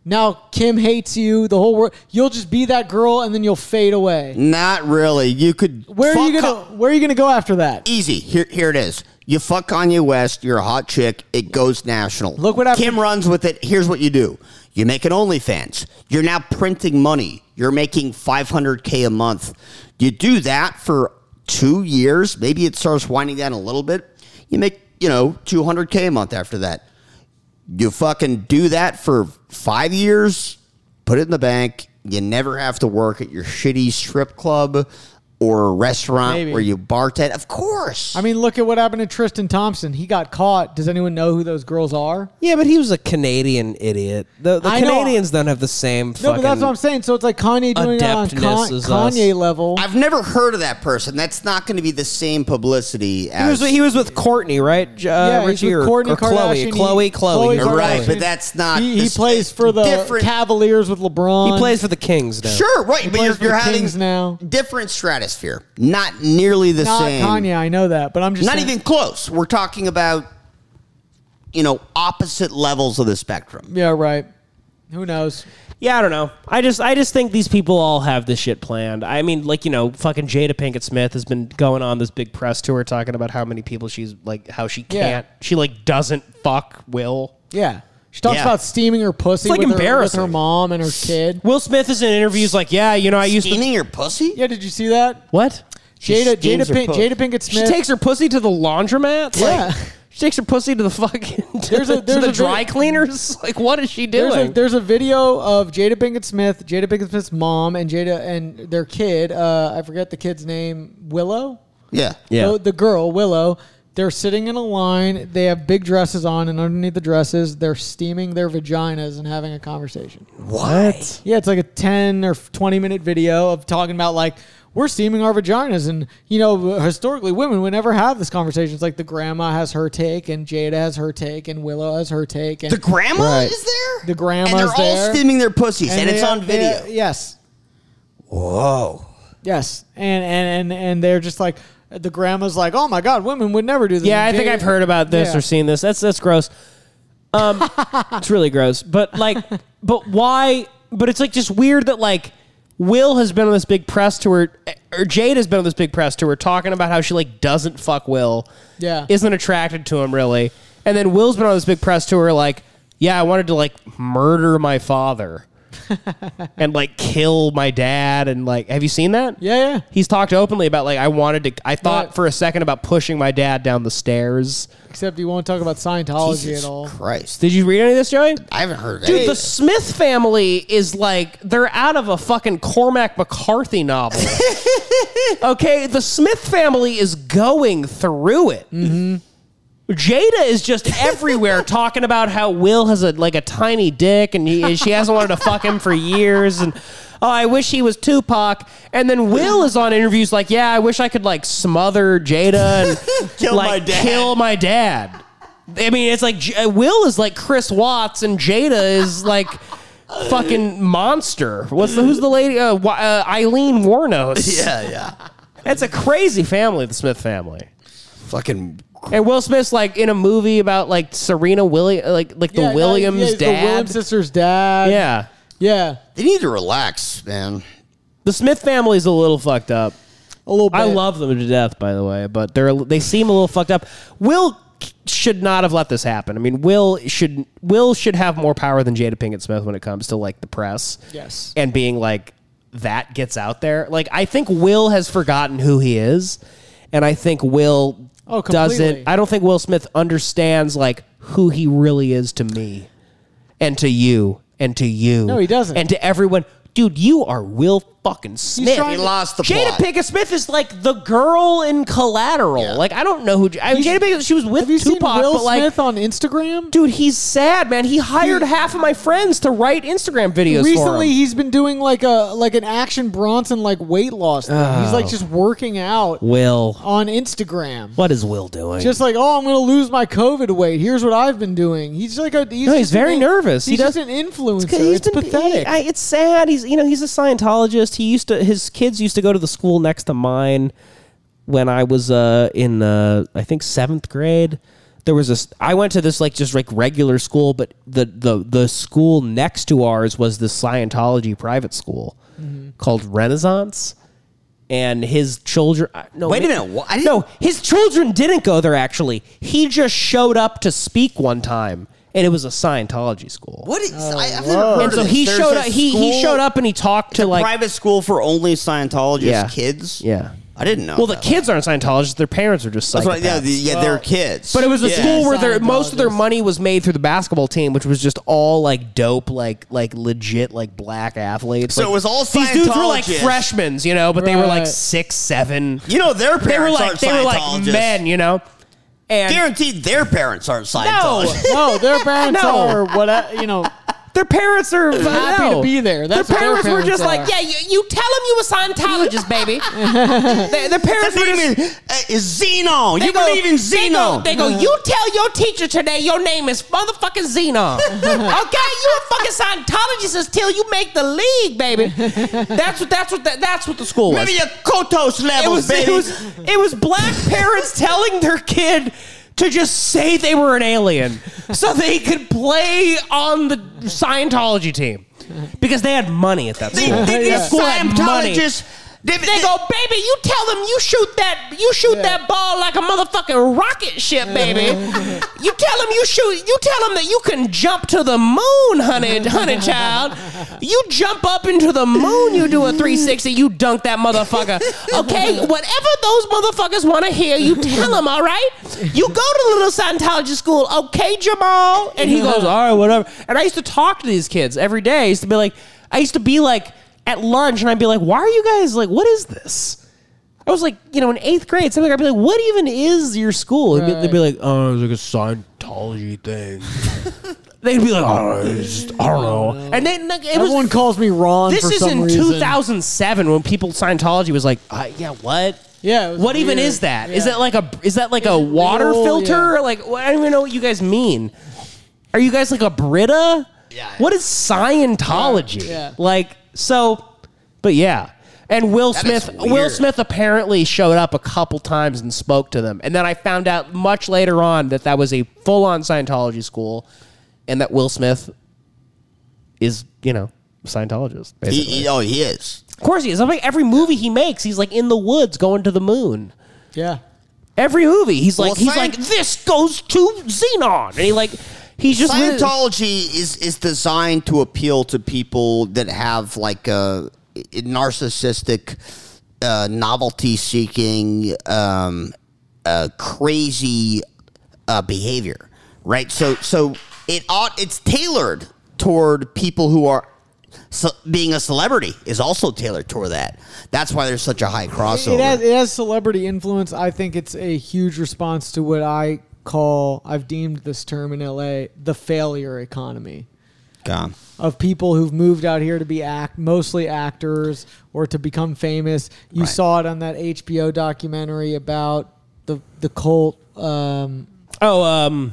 Now Kim hates you. The whole world. You'll just be that girl, and then you'll fade away. Not really. You could. Where are you gonna? Ka- Where are you gonna go after that? Easy. Here, here it is. You fuck Kanye West. You're a hot chick. It goes national. Look what happened. Kim runs with it. Here's what you do. You make an OnlyFans. You're now printing money. You're making five hundred K a month. You do that for two years. Maybe it starts winding down a little bit. You make, you know, two hundred K a month after that. You fucking do that for five years, put it in the bank. You never have to work at your shitty strip club or a restaurant Maybe. where you bartend. Of course. I mean, look at what happened to Tristan Thompson. He got caught. Does anyone know who those girls are? Yeah, but he was a Canadian idiot. The, the I know. Canadians don't have the same No, fucking but that's what I'm saying. So it's like Kanye doing it on adeptness Con- as Kanye us. level. I've never heard of that person. That's not going to be the same publicity He as... was, he was with Courtney, right? Uh, Yeah, he's Richie with or, Kourtney or Chloe. Kardashian. Chloe, He- Chloe. Khloe You're Right, right. but that's not... he, he this- plays for the different- Cavaliers with LeBron. He plays for the Kings now. Sure, right, but plays you're, for you're the having Kings now. different stratosphere. Not nearly the Not same. Kanye. I know that, but I'm just Not saying, even close. We're talking about, you know, opposite levels of the spectrum. Yeah, right. Who knows? Yeah, I don't know. I just I just think these people all have this shit planned. I mean, like, you know, fucking Jada Pinkett Smith has been going on this big press tour talking about how many people she's like, how she Yeah. can't, she like doesn't fuck Will. Yeah. She talks Yeah. about steaming her pussy It's, like, with, her, with embarrassing. her mom and her kid. Will Smith is in interviews like, yeah, you know, I used to. Steaming your pussy? Yeah, did you see that? What? She Jada Jada, steams her Pink, puss. Jada Pinkett She Smith. takes her pussy to the laundromat? Yeah. Like, she takes her pussy to the fucking to, There's a- to there's the a dry vi- cleaners. Like, what is she There's doing? a, there's a video of Jada Pinkett Smith, Jada Pinkett Smith's mom, and Jada and their kid. Uh, I forget the kid's name. Willow. Yeah. Yeah. The, the girl Willow. They're sitting in a line. They have big dresses on, and underneath the dresses, they're steaming their vaginas and having a conversation. What? Yeah, it's like a ten or twenty minute video of talking about like we're steaming our vaginas, and you know historically women would never have this conversation. It's like the grandma has her take, and Jada has her take, and Willow has her take, and The grandma Right. is there? The grandma's And they're all there. steaming their pussies, and, they it's have- on they video. have- yes, Whoa. yes, and and and and they're just like the grandma's like, oh my god, women would never do this. Yeah, I And think Jada- I've heard about this Yeah. or seen this. That's that's gross. Um, it's really gross. But like, but why? But it's like just weird that like Will has been on this big press tour, or Jade has been on this big press tour talking about how she like doesn't fuck Will, Yeah. isn't attracted to him really, and then Will's been on this big press tour like, yeah, I wanted to like murder my father. And like kill my dad, and like, have you seen that? Yeah, yeah. He's talked openly about like I wanted to. I thought Right. for a second about pushing my dad down the stairs. Except he won't talk about Scientology Jesus at all. Christ. Did you read any of this, Joey? I haven't heard Dude, any the of this. Smith family is like they're out of a fucking Cormac McCarthy novel. Okay, the Smith family is going through it. Mm-hmm. Jada is just everywhere talking about how Will has a like a tiny dick and he, she hasn't wanted to fuck him for years, and oh, I wish he was Tupac. And then Will is on interviews like, yeah, I wish I could like smother Jada and Kill like my dad. kill my dad. I mean, it's like J- Will is like Chris Watts and Jada is like fucking monster. What's the who's the lady? Uh, Wa- uh, Eileen Warnos. Yeah, yeah. It's a crazy family, the Smith family. Fucking. And Will Smith's like in a movie about like Serena Williams, like like the Yeah, Williams yeah, he's dad. The Williams sister's dad. Yeah, Yeah. They need to relax, man. the Smith family's a little fucked up. A little bit. I love them to death, by the way, but they're they seem a little fucked up. Will should not have let this happen. I mean, Will should Will should have more power than Jada Pinkett Smith when it comes to like the press. Yes. And being like that gets out there. Like I think Will has forgotten who he is, and I think Will Oh, completely. doesn't. I don't think Will Smith understands like who he really is to me, and to you, and to you. No, he doesn't. And to everyone. Dude, you are Will fucking Smith. trying He to- lost the Jada plot. Pinkett Smith is like the girl in Collateral. Yeah. Like I don't know who. I mean, Jada Pinkett. She was with Have you Tupac, seen Will but like, Smith on Instagram? dude, he's sad, man. He hired half of my friends to write Instagram videos for Recently, him. he's been doing like a like an Action Bronson like weight loss thing. He's like just working out Will, on Instagram. what is Will doing? Just like, oh, I'm going to lose my COVID weight. Here's what I've been doing. He's like a. He's, No, he's just very an- nervous. He He's does- just an influencer. He's It's been- pathetic. he- I- it's sad. He's you know he's a Scientologist. He used to his kids used to go to the school next to mine when I was uh, in uh, I think seventh grade. there was this. I went to this like just like regular school, but the the the school next to ours was this Scientology private school mm-hmm. called Renaissance. And his children. No, wait a minute. What? I didn't, no, his children didn't go there. Actually, he just showed up to speak one time, and it was a Scientology school. What? Is, Oh, I, I've whoa. never heard And so of this. he There's showed a up. He he school- showed up and he talked to a like private school for only Scientologist Yeah. kids. yeah. I didn't know. Well, the that. kids aren't Scientologists; their parents are just psychopaths. That's right. Yeah, the, yeah, they're Well, kids. But it was a Yeah. school where their, most of their Scientologists. money was made through the basketball team, which was just all like dope, like like legit, like black athletes. So Like, it was all these dudes were like Scientologists. freshmen, you know, but they were like Right. six, seven. You know, their parents They were like aren't they were like Scientologists. men, you know. And Guaranteed, their parents aren't no, Scientologists. No, their parents No. are what you know. their parents are Happy no. to be there. That's their what their parents were parents just like, are. yeah, you, you tell them you a Scientologist, baby. their, their parents That's were what just. I mean. Uh, is Zeno. You They go- believe in Zeno. They go, they go, you tell your teacher today your name is motherfucking Zeno. Okay? You a fucking Scientologist until you make the league, baby. That's what that's what that, that's what the school was. Maybe your Kotos it levels, was baby. it was it was black parents telling their kid to just say they were an alien so they could play on the Scientology team. Because they had money at that They, school. they, That these school had money. Scientologists. They, They go, baby, you tell them you shoot that you shoot Yeah. that ball like a motherfucking rocket ship, baby. You tell them you shoot you tell them that you can jump to the moon, honey, honey child. You jump up into the moon, you do a three sixty, you dunk that motherfucker. Okay? Whatever those motherfuckers want to hear, you tell them, all right? You go to the little Scientology school, okay, Jamal? And he goes, all right, whatever. And I used to talk to these kids every day. I used to be like, I used to be like, at lunch, and I'd be like, why are you guys like, what is this? I was like, you know, in eighth grade, something I'd be like, what even is your school? They'd, be, they'd be like, oh, it's like a Scientology thing. They'd be like, oh, it's just, I don't know. And then like, it Everyone was, calls me Ron. this for is some in reason. two thousand seven when people, Scientology was like, uh, yeah, what? Yeah, it was What even weird. is that? Is Yeah. that like a, is that like a water old- filter? yeah. Like, I don't even know what you guys mean. Are you guys like a Brita? Yeah. What is Scientology? Yeah. Like, so, but yeah. And Will That is Smith, weird. Will Smith apparently showed up a couple times and spoke to them. And then I found out much later on that that was a full-on Scientology school and that Will Smith is, you know, a Scientologist, He, basically. he, oh, he is. Of course he is. I mean, every movie he makes, he's like in the woods going to the moon. Yeah. Every movie, he's like, Well, he's Scient- like, this goes to Xenon. And he like, he's just really- Scientology is is designed to appeal to people that have like a, a narcissistic, uh, novelty-seeking, um, uh, crazy uh, behavior, right? So so it ought it's tailored toward people who are. So being a celebrity is also tailored toward that. That's why there's such a high crossover. It has, it has celebrity influence. I think it's a huge response to what I call, I've deemed this term in L A, the failure economy. Gone. Of people who've moved out here to be act, mostly actors or to become famous. You Right. saw it on that H B O documentary about the the cult um, oh, um,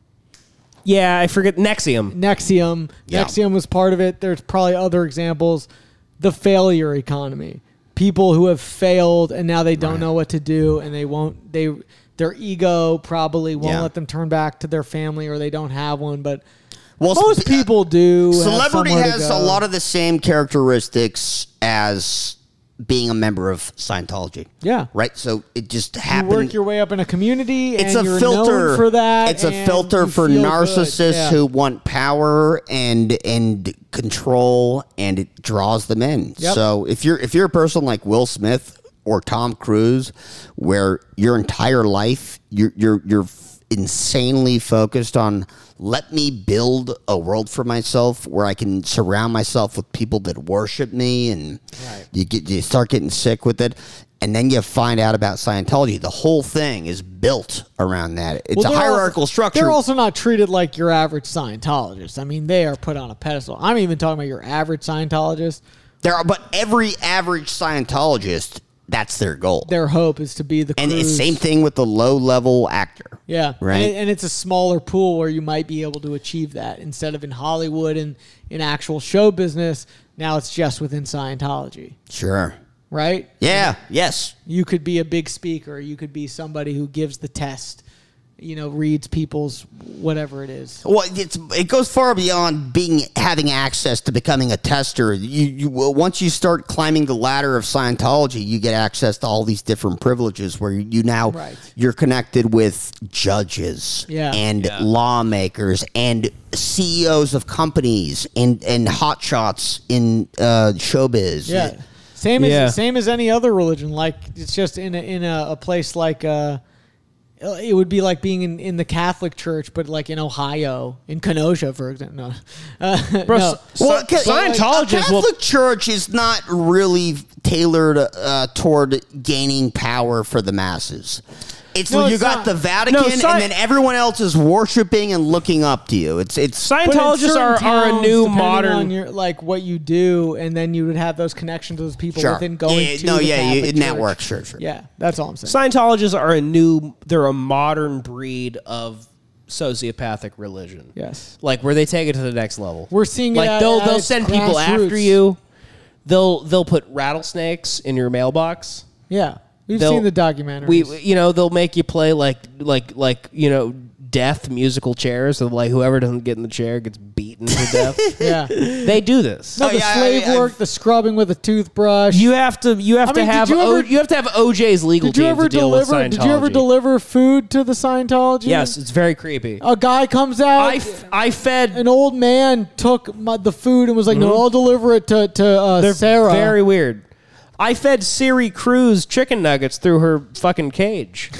yeah, I forget Nexium. Nexium. Yeah. Nexium was part of it. There's probably other examples. The failure economy. People who have failed and now they don't Right. know what to do and they won't they their ego probably won't Yeah. let them turn back to their family or they don't have one, but Well, most sp- people do. have Celebrity somewhere to has go. a lot of the same characteristics as being a member of Scientology. Yeah. Right? So it just You happened. work your way up in a community it's and a you're filter known for that. It's a and filter you for feel good. narcissists Yeah. who want power and and control, and it draws them in. Yep. So if you're if you're a person like Will Smith or Tom Cruise, where your entire life you're you're you're insanely focused on, let me build a world for myself where I can surround myself with people that worship me, and Right. you get you start getting sick with it, and then you find out about Scientology. The whole thing is built around that. It's Well, a they're hierarchical also, structure. They're also not treated like your average Scientologist. I mean, they are put on a pedestal. I'm even talking about your average Scientologist. There are, but every average Scientologist, that's their goal. Their hope is to be the And it's Cruise. same thing with the low level actor. Yeah, Right. And, it, and it's a smaller pool where you might be able to achieve that instead of in Hollywood and in actual show business. Now it's just within Scientology, Sure. right? Yeah. Yes. You could be a big speaker. You could be somebody who gives the test you know, reads people's whatever it is. Well, it's it goes far beyond being having access to becoming a tester. You, you once you start climbing the ladder of Scientology, you get access to all these different privileges where you, you now Right. you're connected with judges Yeah. and Yeah. lawmakers and C E Os of companies and and hotshots in uh, showbiz. Yeah. Same as Yeah. same as any other religion. Like it's just in a, in a, a place like uh, it would be like being in, in the Catholic Church, but like in Ohio, in Kenosha, for example. No, uh, Bro, no. S- Well, Sci- Scientologists a will Catholic Church is not really tailored uh, toward gaining power for the masses. It's No, you it's got not. the Vatican, No, Sci- and then everyone else is worshiping and looking up to you. It's it's But in Scientologists certain are, are a towns, new depending modern. on your, like what you do, and then you would have those connections to those people sure. within going yeah, to no, the yeah, Catholic you, it Church. networks, sure, sure. Yeah, that's all I'm saying. Scientologists are a new. They're a modern breed of sociopathic religion. Yes. Like where they take it to the next level. We're seeing it like at- they'll at they'll its send people after grassroots. you. They'll they'll put rattlesnakes in your mailbox. Yeah, we've They'll- seen the documentaries. We you know they'll make you play like like like you know death musical chairs. So like whoever doesn't get in the chair gets beaten to death. yeah. They do this. No, Oh, the yeah, slave I- I- work, the scrubbing with a toothbrush. You have to you have I to mean, did have you o, ever- you have to have O J's legal did you team ever to deal deliver? with Scientology. Did you ever deliver food to the Scientology? Yes, it's very creepy. A guy comes out. I, f- I fed an old man took my, the food and was like, "No, I'll deliver it to to uh, Mm-hmm. They're Sarah." very weird. I fed Siri Cruz chicken nuggets through her fucking cage.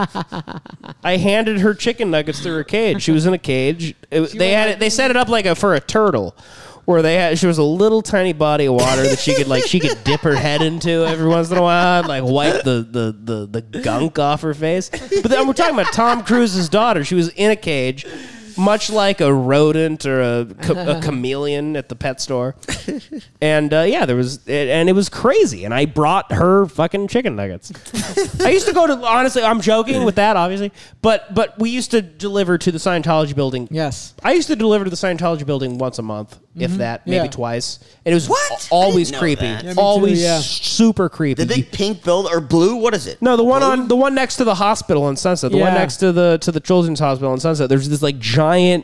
I handed her chicken nuggets through her cage. She was in a cage. It- they had it. They set it up like a for a turtle, where they had. She was a little tiny body of water that she could like she could dip her head into every once in a while, and, like wipe the, the the the gunk off her face. But then we're talking about Tom Cruise's daughter. She was in a cage. Much like a rodent or a, cha- a chameleon at the pet store, and uh, yeah, there was, it, and it was crazy. And I brought her fucking chicken nuggets. I used to go to, honestly, I'm joking with that, obviously, but but we used to deliver to the Scientology building. Yes. I used to deliver to the Scientology building once a month, if that, maybe Yeah. twice. And it was What? a- always I didn't know creepy, that. Yeah, me too, always yeah. super creepy. The big pink build or blue? What is it? No, the one Blue? on the one next to the hospital in Sunset, the one Yeah. next to the to the children's hospital in Sunset. There's this like giant,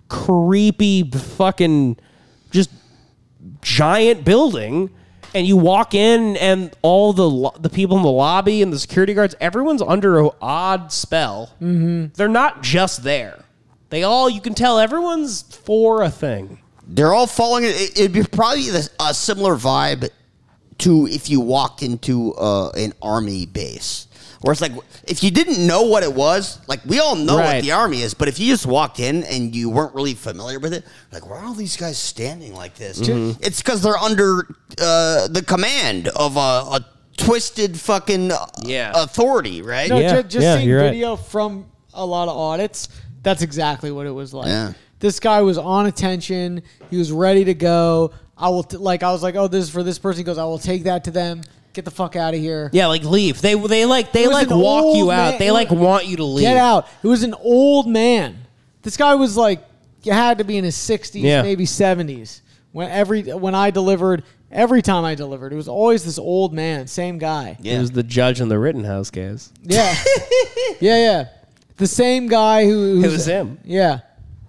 creepy, fucking, just giant building, and you walk in, and all the lo- the people in the lobby and the security guards, everyone's under an odd spell. Mm-hmm. They're not just there. They all, you can tell, everyone's for a thing. They're all falling. It, it'd be probably the, a similar vibe to if you walked into uh, an army base. Where it's like, if you didn't know what it was, like we all know Right. what the army is, but if you just walked in and you weren't really familiar with it, like, why are all these guys standing like this? Mm-hmm. It's because they're under uh, the command of a, a twisted fucking uh, Yeah. authority, right? No, Yeah, ju- just yeah, seeing you're right. video from a lot of audits, that's exactly what it was like. Yeah. This guy was on attention. He was ready to go. I will t- like. I was like, "Oh, this is for this person." He goes, "I will take that to them. Get the fuck out of here. Yeah, like leave. They they like they It was like an walk you old out. man- They like want you to leave. Get out." It was an old man. This guy was like, you had to be in his sixties, Yeah. maybe seventies. When every when I delivered, every time I delivered, it was always this old man, same guy. It was the judge in the Rittenhouse case. Yeah, yeah, yeah. The same guy who. It who's- was him. Yeah.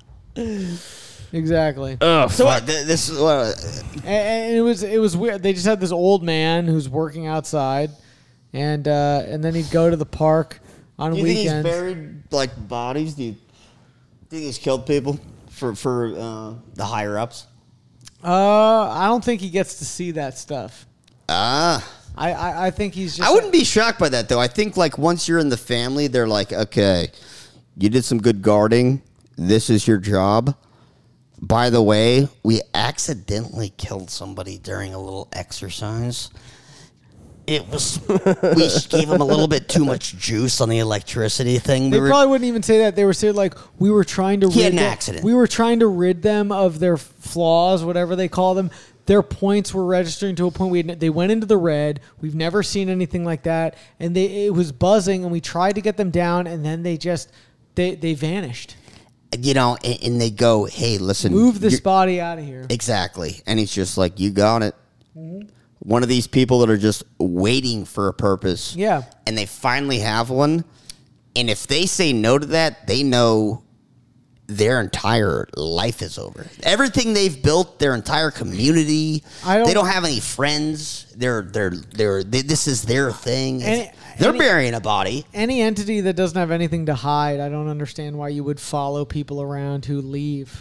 Exactly. Oh, So what, th- this is what. And, and it was it was weird. They just had this old man who's working outside, and uh, and then he'd go to the park on Do you think he's weekends. buried like bodies? Do you think he's killed people for for uh, the higher ups? uh, I don't think he gets to see that stuff. Ah, I, I, I think he's just. I wouldn't be shocked by that though. I think like once you're in the family, they're like, okay, you did some good guarding. This is your job. By the way, we accidentally killed somebody during a little exercise. It was we gave him a little bit too much juice on the electricity thing. They We were, probably wouldn't even say that. They were saying like we were trying to He rid had an them, accident. We were trying to rid them of their flaws, whatever they call them. Their points were registering to a point we had, they went into the red. We've never seen anything like that, and they it was buzzing, and we tried to get them down, and then they just they they vanished. you know, and, and they go, hey, listen, Move this you're- body out of here. Exactly. And he's just like, you got it. One of these people that are just waiting for a purpose. Yeah. And they finally have one. And if they say no to that, they know their entire life is over. Everything they've built, their entire community, I don't- they don't have any friends. They're they're they're they, this is their thing. Any- they're any- burying a body. Any entity that doesn't have anything to hide, I don't understand why you would follow people around who leave.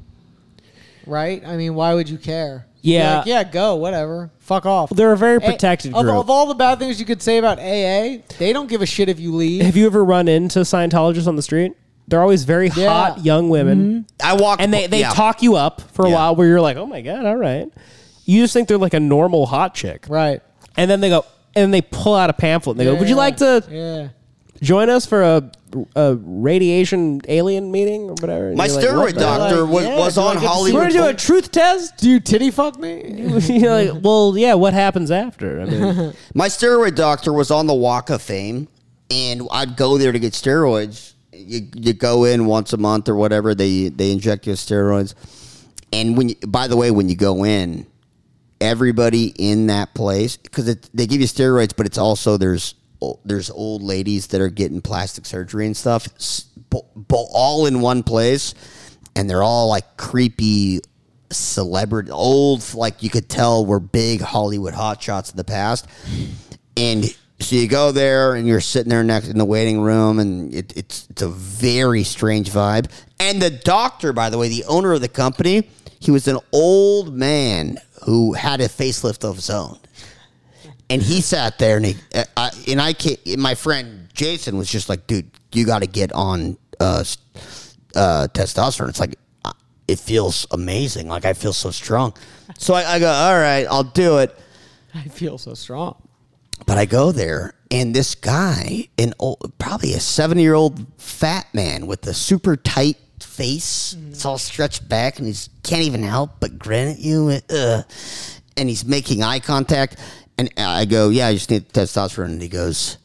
Right? I mean, why would you care? You'd be Yeah. like, yeah, go, whatever. Fuck off. They're a very A- protected of, group. of all the bad things you could say about A A, they don't give a shit if you leave. Have you ever run into Scientologists on the street? They're always very Yeah. hot young women, I walk and they, they yeah. talk you up for a Yeah. while where you're like, oh my God, all right. You just think they're like a normal hot chick. Right. And then they go, and they pull out a pamphlet and they go, would you Yeah. like to Yeah. join us for a, a radiation alien meeting or whatever? And My you're like, steroid what the hell? doctor Like, was, yeah, was do I on get to see We're Hollywood. going to do a Bowl- truth test? Do you titty fuck me? You're like, well, yeah, what happens after? I mean, My steroid doctor was on the Walk of Fame, and I'd go there to get steroids. You, you go in once a month or whatever. They they inject you with steroids, and when you, by the way, when you go in, everybody in that place, because they give you steroids, but it's also there's there's old ladies that are getting plastic surgery and stuff, s- bo- bo- all in one place, and they're all like creepy celebrity, old, like you could tell were big Hollywood hotshots in the past, and so you go there and you're sitting there next in the waiting room, and it, it's it's a very strange vibe. And the doctor, by the way, the owner of the company, he was an old man who had a facelift of his own. And he sat there, and he, uh, I, and I, came, my friend Jason was just like, "Dude, you got to get on uh, uh, testosterone." It's like uh, it feels amazing. Like I feel so strong. So I, I go, "All right, I'll do it." I feel so strong. But I go there, and this guy, an old, probably a seventy-year-old fat man with a super tight face, it's all stretched back, and he can't even help but grin at you. Uh, and he's making eye contact. And I go, yeah, I just need testosterone. And he goes,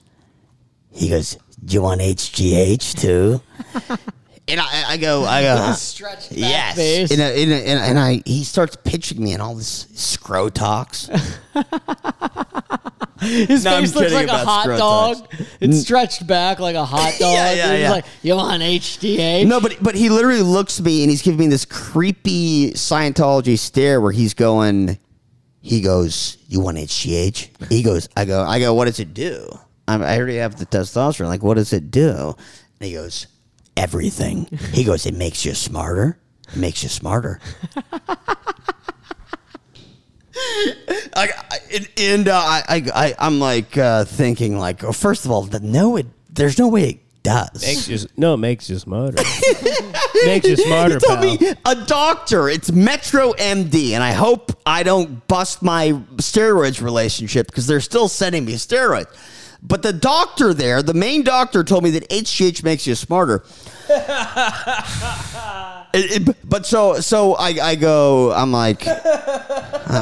he goes, do you want H G H too? And I, I go, I go, Stretched back yes. face. And, uh, and, uh, and, and I, he starts pitching me in all this scrotox. His No, I'm face looks kidding like a about hot scrotox. dog. It's stretched back like a hot dog. Yeah, yeah, And he's yeah. like, you want H D H? No, but but he literally looks at me and he's giving me this creepy Scientology stare where he's going, he goes, you want H G H? He goes, I go, I go, what does it do? I'm, I already have the testosterone. Like, what does it do? And he goes, everything. He goes, it makes you smarter. It makes you smarter. I, I, and and, uh, I, I, I, I'm like uh, thinking, like, well, first of all, the, no, it, there's no way it does. makes you, no, it makes you smarter. makes you smarter, You told pal. me a doctor. It's Metro M D, and I hope I don't bust my steroids relationship because they're still sending me steroids. But the doctor there, the main doctor, told me that H G H makes you smarter. It- it- but so so I, I go, I'm like, uh,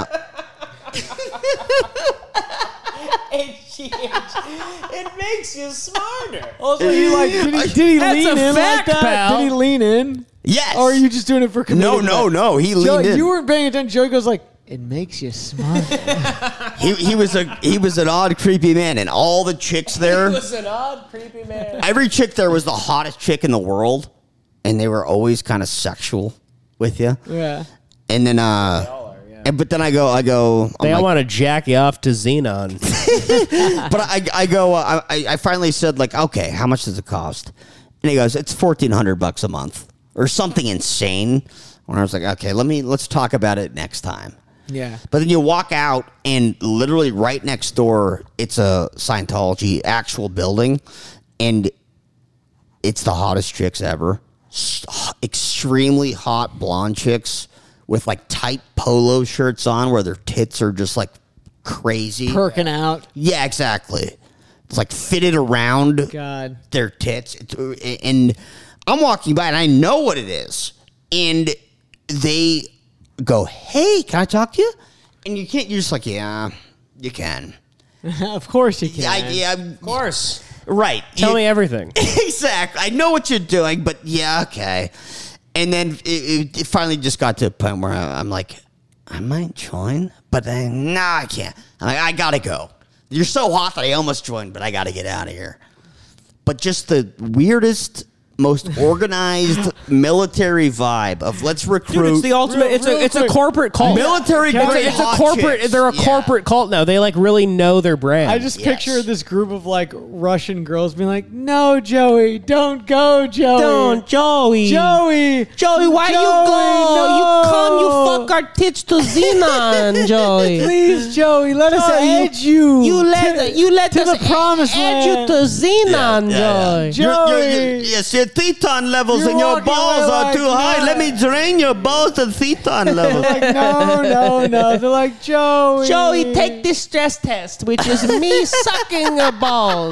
H G H, it makes you smarter. Also, you like, did he, did he That's lean a in fact, like that? pal. Did he lean in? yes. Or are you just doing it for comedic? No, no, effect? no. He Joe, leaned in. you weren't paying attention. Joey goes like, it makes you smart. he, he was a he was an odd, creepy man, and all the chicks there. was an odd, creepy man. Every chick there was the hottest chick in the world, and they were always kind of sexual with you. Yeah. And then, uh, and, but then I go, I go, I'm They all like- want to jack you off to Xenon. but I, I go, uh, I, I finally said, like, okay, how much does it cost? And he goes, it's fourteen hundred bucks a month or something insane. When I was like, okay, let me let's talk about it next time. Yeah. But then you walk out, and literally right next door, it's a Scientology actual building, and it's the hottest chicks ever. S- Extremely hot blonde chicks with like tight polo shirts on where their tits are just like crazy. Perking out. Yeah, exactly. It's like fitted around God. their tits. It's- And I'm walking by, and I know what it is. And they go, hey, can I talk to you? And you can't, you're just like, yeah, you can. Of course you can. Yeah, I, yeah, Of course. right. Tell You- me everything. Exactly. I know what you're doing, but yeah, okay. And then it, it, it finally just got to a point where I, I'm like, I might join, but then, nah, I can't. I'm like, I gotta go. You're so hot that I almost joined, but I gotta get out of here. but just the weirdest, most organized military vibe of let's recruit. Dude, it's the ultimate. Real- it's real a it's a quick. corporate cult. Military It's a, grade it's a hot corporate. chicks. They're a Yeah. corporate cult now. They like really know their brand. I just Yes. picture this group of like Russian girls being like, "No, Joey, don't go, Joey. don't Joey. Joey, Joey, why Joey, you go? no. You come, you fuck our tits to Xenon, Joey. Please, Joey, let us Joey, you- edge you. You let to, you let to us the promised edge you land. to Xenon, Joey. Jo- You're- you're- Joey. you're- yes, your Theton levels You're and your walking balls away are like too high. that. Let me drain your balls to Theton levels. Like, no, no, no. They're like, Joey. Joey, take this stress test, which is me sucking your balls.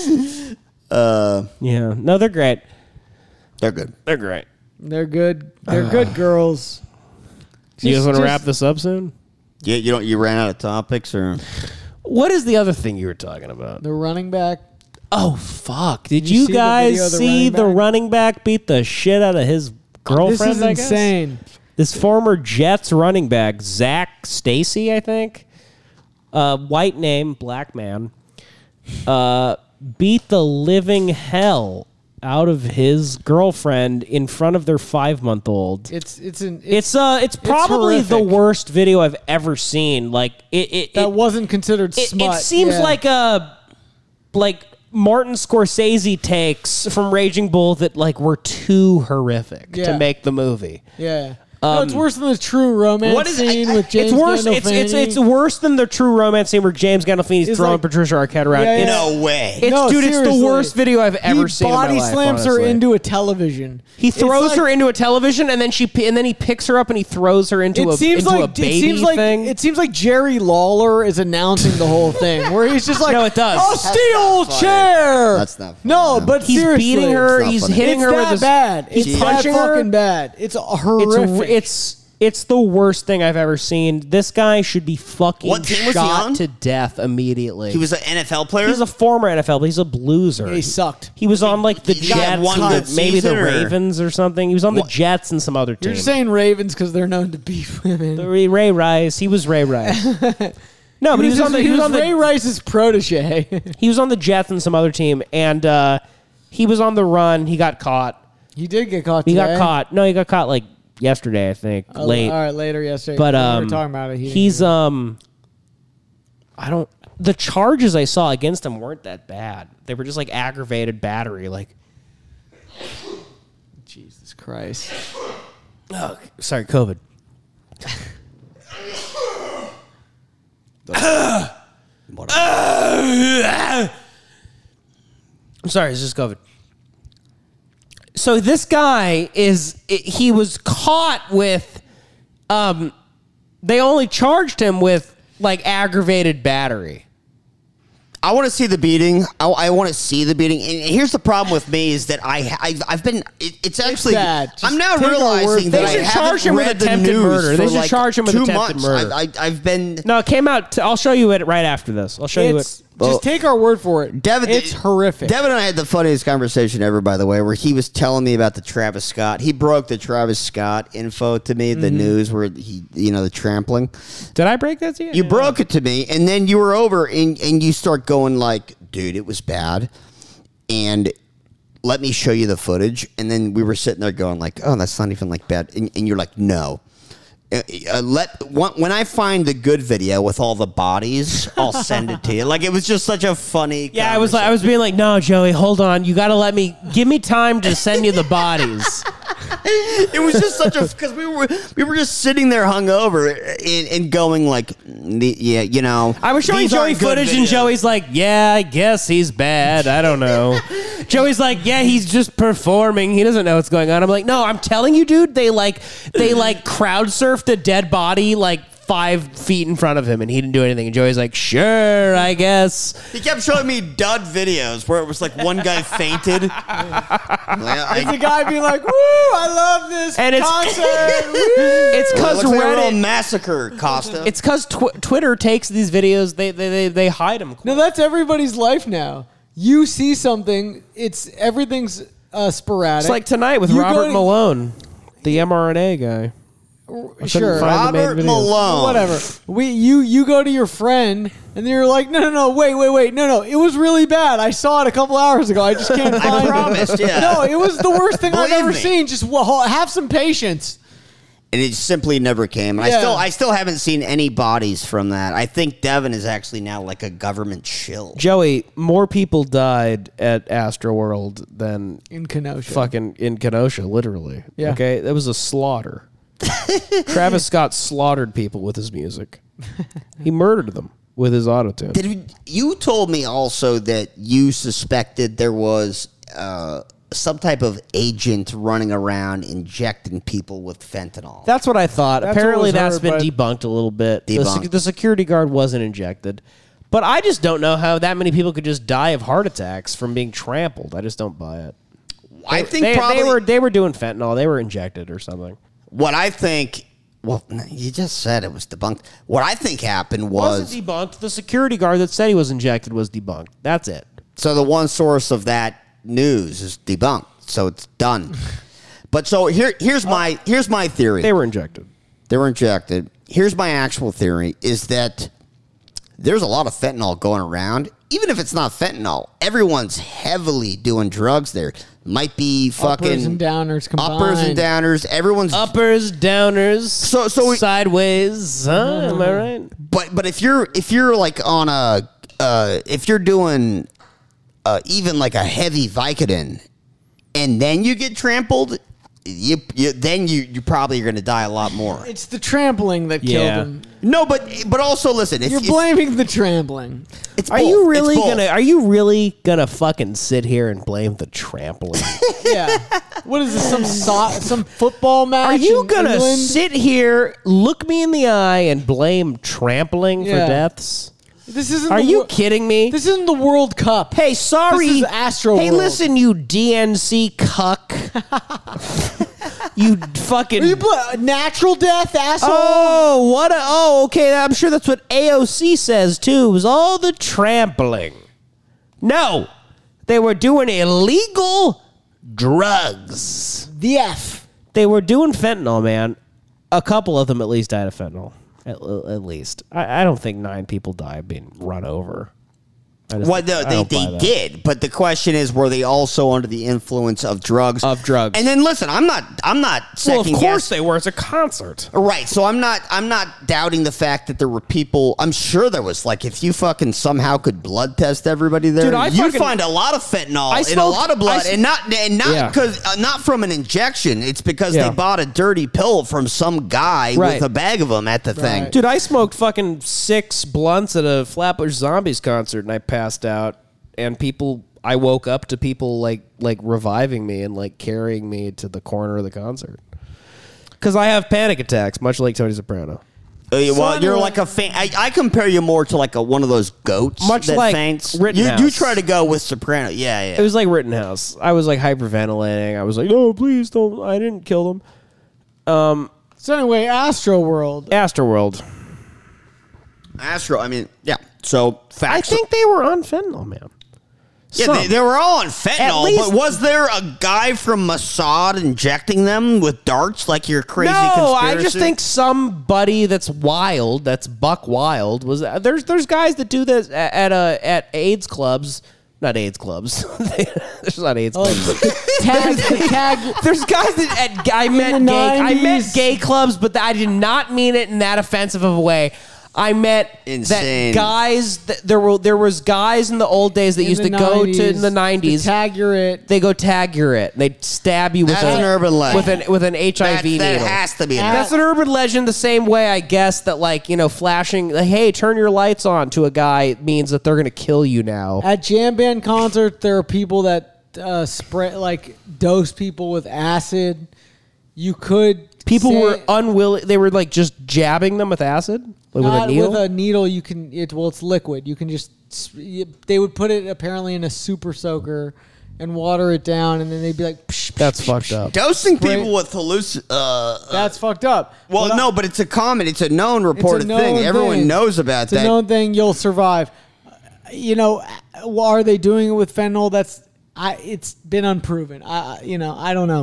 Uh, Yeah, no, they're great. they're good. They're great. They're good. They're good girls. you guys Just- want to just- wrap this up soon? Yeah, you don't. You ran out of topics, or What is the other thing you were talking about? The running back. Oh fuck! Did, Did you you, see the guys video of the see running the back? running back beat the shit out of his girlfriend? This is I guess? insane. This former Jets running back, Zach Stacy, I think, uh, white name, black man, uh, beat the living hell out of his girlfriend in front of their five-month-old. It's it's an it's, It's uh, it's probably the horrific. worst video I've ever seen. Like it, it, that it wasn't considered it, smut. it seems Yeah. like a like Martin Scorsese takes from Raging Bull that like were too horrific Yeah. to make the movie. yeah. no, it's worse than the True Romance what is- scene I- I- with James It's worse. It's, it's Gandolfini. it's worse than the True Romance scene where James Gandolfini's It's throwing like- Patricia Arquette around. Yeah, It's, yeah. no way. it's No, dude, it's seriously. the worst video I've ever he seen. body in my life, slams her honestly. into a television. He It's throws like- her into a television, and then she pi- and then he picks her up and he throws her into It a seems into like a baby it seems like thing. it seems like Jerry Lawler is announcing the whole thing, where he's just like, No, it does. "A That's steel not funny. chair." That's not funny, No, no. but he's seriously, beating her. It's not He's funny. hitting It's her that with his. bad. He's It's punching that her. fucking bad. It's It's horrific. it's it's the worst thing I've ever seen. This guy should be fucking What team was he shot on? to death immediately. He was an N F L player. He's a former N F L, but he's a blueser. he sucked. He was on like the He got Jets, one and good the- maybe the season, or- Ravens or something. He was on the What? Jets and some other team. You're just saying Ravens because they're known to beat women. The Ray, Ray Rice. He was Ray Rice. No, but he was, on the he was on Ray the Rice's protege. he was on the Jets and some other team, and uh, he was on the run. He got caught. he did get caught. He today. got caught. No, he got caught like yesterday, I think, Oh, late. All right, later yesterday. But when um, we were talking about it. He didn't he's do it. um, I don't. The charges I saw against him weren't that bad. They were just like aggravated battery. Like, Jesus Christ. oh, sorry, COVID. I'm sorry, it's just COVID. So this guy is he was caught with um they only charged him with like aggravated battery. I want to see the beating. I, I want to see the beating. And here's the problem with me is that I I've, I've been. It, it's actually. bad. Just I'm now take our word realizing for that it. I They should haven't charge him with read the attempted news murder. They for should like charge him with two attempted months. murder. I've, I, I've been. No, it came out. T- I'll show you it right after this. I'll show you It's, it. Well, just take our word for it. Devin, it's horrific. Devin and I had the funniest conversation ever, by the way, where he was telling me about the Travis Scott. He broke the Travis Scott info to me, the news where he, you know, the trampling. Did I break that to you? You broke it to me, and then you were over, and, and you start going like, dude, it was bad. And let me show you the footage. And then we were sitting there going like, oh, that's not even like bad. And, and you're like, no. Uh, uh, let when I find the good video with all the bodies, I'll send it to you. Like it was just such a funny. Yeah, I was like, I was being like, no, Joey, hold on. You got to let me give me time to send you the bodies. It was just such a because we were we were just sitting there hungover and, and going like, yeah, you know. I was showing these Joey aren't good footage, and videos. Joey's like, yeah, I guess he's bad. I don't know. Joey's like, yeah, he's just performing. He doesn't know what's going on. I'm like, no, I'm telling you, dude. They like they like crowd surfed a dead body like five feet in front of him, and he didn't do anything. And Joey's like, sure, I guess. He kept showing me dud videos where it was like one guy fainted. Like, I- It's a guy being like, "Woo! I love this And it's- concert." Woo!" It's It because looks like a real Reddit. massacre, Costa. It's because tw- Twitter takes these videos. They they they, they hide them. No, that's everybody's life now. You see something, it's everything's uh, sporadic. It's like tonight with You go Robert to- Malone, the mRNA guy. Sure. find the main Robert videos. Malone. Whatever. We you you go to your friend and you're like, no no no wait wait wait no no it was really bad. I saw it a couple hours ago. I just can't find it. promised, yeah. No, it was the worst thing I've Believe ever me. seen. Just well, have some patience. And it simply never came. And Yeah. I still, I still haven't seen any bodies from that. I think Devin is actually now like a government shill. Joey, more people died at Astroworld than In Kenosha. fucking in Kenosha, literally. Yeah. Okay, that was a slaughter. Travis Scott slaughtered people with his music. He murdered them with his autotune. Did we, you told me also that you suspected there was uh, some type of agent running around injecting people with fentanyl? That's what I thought. That's Apparently, what was that's heard, been but- debunked a little bit. The, Debunked. sec- the security guard wasn't injected. But I just don't know how that many people could just die of heart attacks from being trampled. I just don't buy it. I think they, probably they were they were doing fentanyl. They were injected or something. what I think. Well, you just said it was debunked. What I think happened was Wasn't debunked. The security guard that said he was injected was debunked. That's it. so the one source of that news is debunked. So it's done. But so here, here's my here's my theory. They were injected. They were injected. Here's my actual theory: is that there's a lot of fentanyl going around. Even if it's not fentanyl, everyone's heavily doing drugs there. Might be fucking Uppers and downers combined. uppers and downers. Everyone's Uppers, downers, So- so we- sideways. Huh? Am I right? But but if you're if you're like on a uh, if you're doing uh, even like a heavy Vicodin, and then you get trampled, you, you then you you probably are going to die a lot more. It's the trampling that Yeah. killed him. No, but but also listen, if You're if- blaming the trampling. it's Are both. you It's really both. gonna? Are you really gonna fucking sit here and blame the trampling? Yeah. What is this? Some so- some football match? Are you in gonna England? sit here, look me in the eye, and blame trampling Yeah. for deaths? This isn't. Are the you wor- kidding me? This isn't the World Cup. Hey, sorry. This is Astro Hey, World. listen, you D N C cuck. you fucking. Are you bl- natural death, asshole? Oh, what a. Oh, okay. I'm sure that's what A O C says, too. It was all the trampling. No. They were doing illegal drugs. The F. They were doing fentanyl, man. A couple of them at least died of fentanyl. At, at least. I, I don't think nine people died being run over. I just- Well, no, I they, don't buy they that. did, but the question is, were they also under the influence of drugs? Of drugs. And then listen, I'm not, I'm not Well, second of course guess- they were. It's a concert. Right, so I'm not, I'm not doubting the fact that there were people. I'm sure there was like, if you fucking somehow could blood test everybody there, Dude, I you'd fucking- find a lot of fentanyl I and a smoked- lot of blood, I s- and not, and not Yeah. because, uh, not from an injection. It's because Yeah. they bought a dirty pill from some guy Right. with a bag of them at the thing. Right. Dude, I smoked fucking six blunts at a Flatbush Zombies concert and I passed out. And people, I woke up to people like like reviving me and like carrying me to the corner of the concert. Because I have panic attacks, much like Tony Soprano. Uh, well, So you're anyway- like a fan. I, I compare you more to like a one of those goats Much that like faints. Rittenhouse. You, you try to go with Soprano, yeah, yeah. It was like Rittenhouse. I was like hyperventilating. I was like, no, please don't. I didn't kill them. So anyway, Astro World. Astroworld. Astro. I mean, yeah. So I facts. think they were on fentanyl, man. Yeah, Some. they, they were all on fentanyl, least- but was there a guy from Mossad injecting them with darts like your crazy no, conspiracy? I just think somebody that's wild, that's buck wild, was there's there's guys that do this at, at uh at AIDS clubs, not AIDS clubs. There's not AIDS Oh, clubs. tag, the tag. There's guys that at, I meant the gay. I meant nineties. gay clubs, but I did not mean it in that offensive of a way. I meant Insane. that guys. That there were there was guys in the old days that In used the to go to in the nineties, nineties. the tag you're it. They go tag your it. They stab you with That's a, an urban legend. with an with an H I V that, that needle. has to be. At- That's an urban legend. The same way, I guess that like you know, flashing, like, hey, turn your lights on to a guy means that they're gonna kill you now. At jam band concerts, there are people that uh, spray like dose people with acid. You could People say- were unwilling. They were like just jabbing them with acid, like with a not needle. with a needle. You can it well, it's liquid. You can just you- they would put it apparently in a super soaker and water it down, and then they'd be like, psh, psh, That's psh, fucked psh. up. Dosing Spray- people with halluc. Uh, uh, That's fucked up. well, What no, I- but it's a common. It's a known it's a reported known thing. Everyone thing. knows about It's that. a known thing. You'll survive. You know, are they doing it with fentanyl? That's I. It's been unproven. I. You know, I don't know.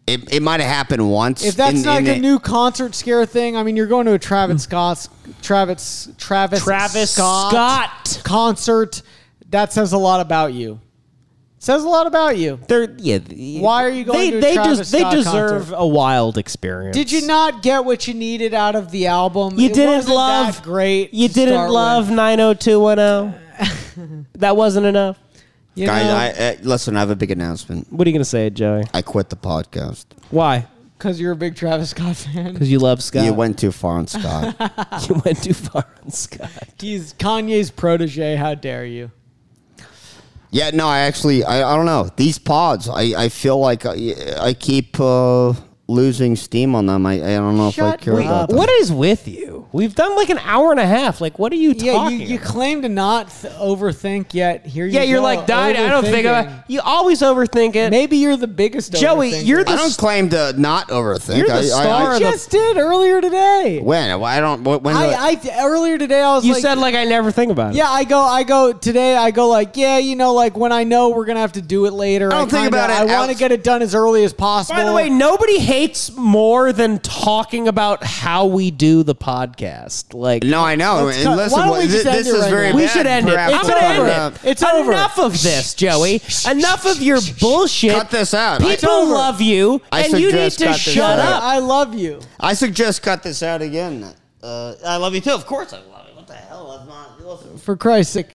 It, it might have happened once. If that's in, not in like a the- new concert scare thing, I mean, you're going to a Travis Scott, Travis, Travis, Travis Scott, Scott. concert. That says a lot about you. Says a lot about you. They're yeah. the- Why are you going they, to a they Travis just, They Scott deserve concert? a wild experience. Did you not get what you needed out of the album? You It didn't wasn't love that great. You to didn't start love with. nine oh two one oh. That wasn't enough. You Guys, know, I, uh, listen, I have a big announcement. What are you gonna say, Joey? I quit the podcast. Why? because you're a big Travis Scott fan. Because you love Scott. You went too far on Scott. You went too far on Scott. He's Kanye's protege. How dare you? Yeah, no, I actually, I, I don't know. These pods, I, I feel like I, I keep uh, losing steam on them. I, I don't know if I Shut care up. about them. What is with you? We've done like an hour and a half. Like, what are you Yeah, you, talking you about? claim to not th- overthink, yet here you Yeah, you're go, like, Died. I don't think overthinking. about You always overthink it. Maybe you're the biggest Joey, overthinker. you're the I don't claim to not overthink. You're the I, star I, I of the- just did earlier today. when? I don't. When? when I, I earlier today I was You like, said like I never think about it. yeah, I go, I go today. I go like, yeah, you know, like when I know we're gonna have to do it later. I don't think kinda- about it I want to outs- get it done as early as possible. By the way, nobody hates more than talking about how we do the podcast. Like, no, I know. Let's And cut- listen, why don't we th- just end this it is right very now? we bad. should end it. Perhaps I'm to gonna talk end about- it. It's over. Enough of this, Joey. Enough of your bullshit. Cut this out. I- People over. love you, I and you need suggest to cut this shut out. up. I love you. I suggest cut this out again. Uh, I love you too. Of course, I love you. What the hell? That's not. Listen. For Christ's sake,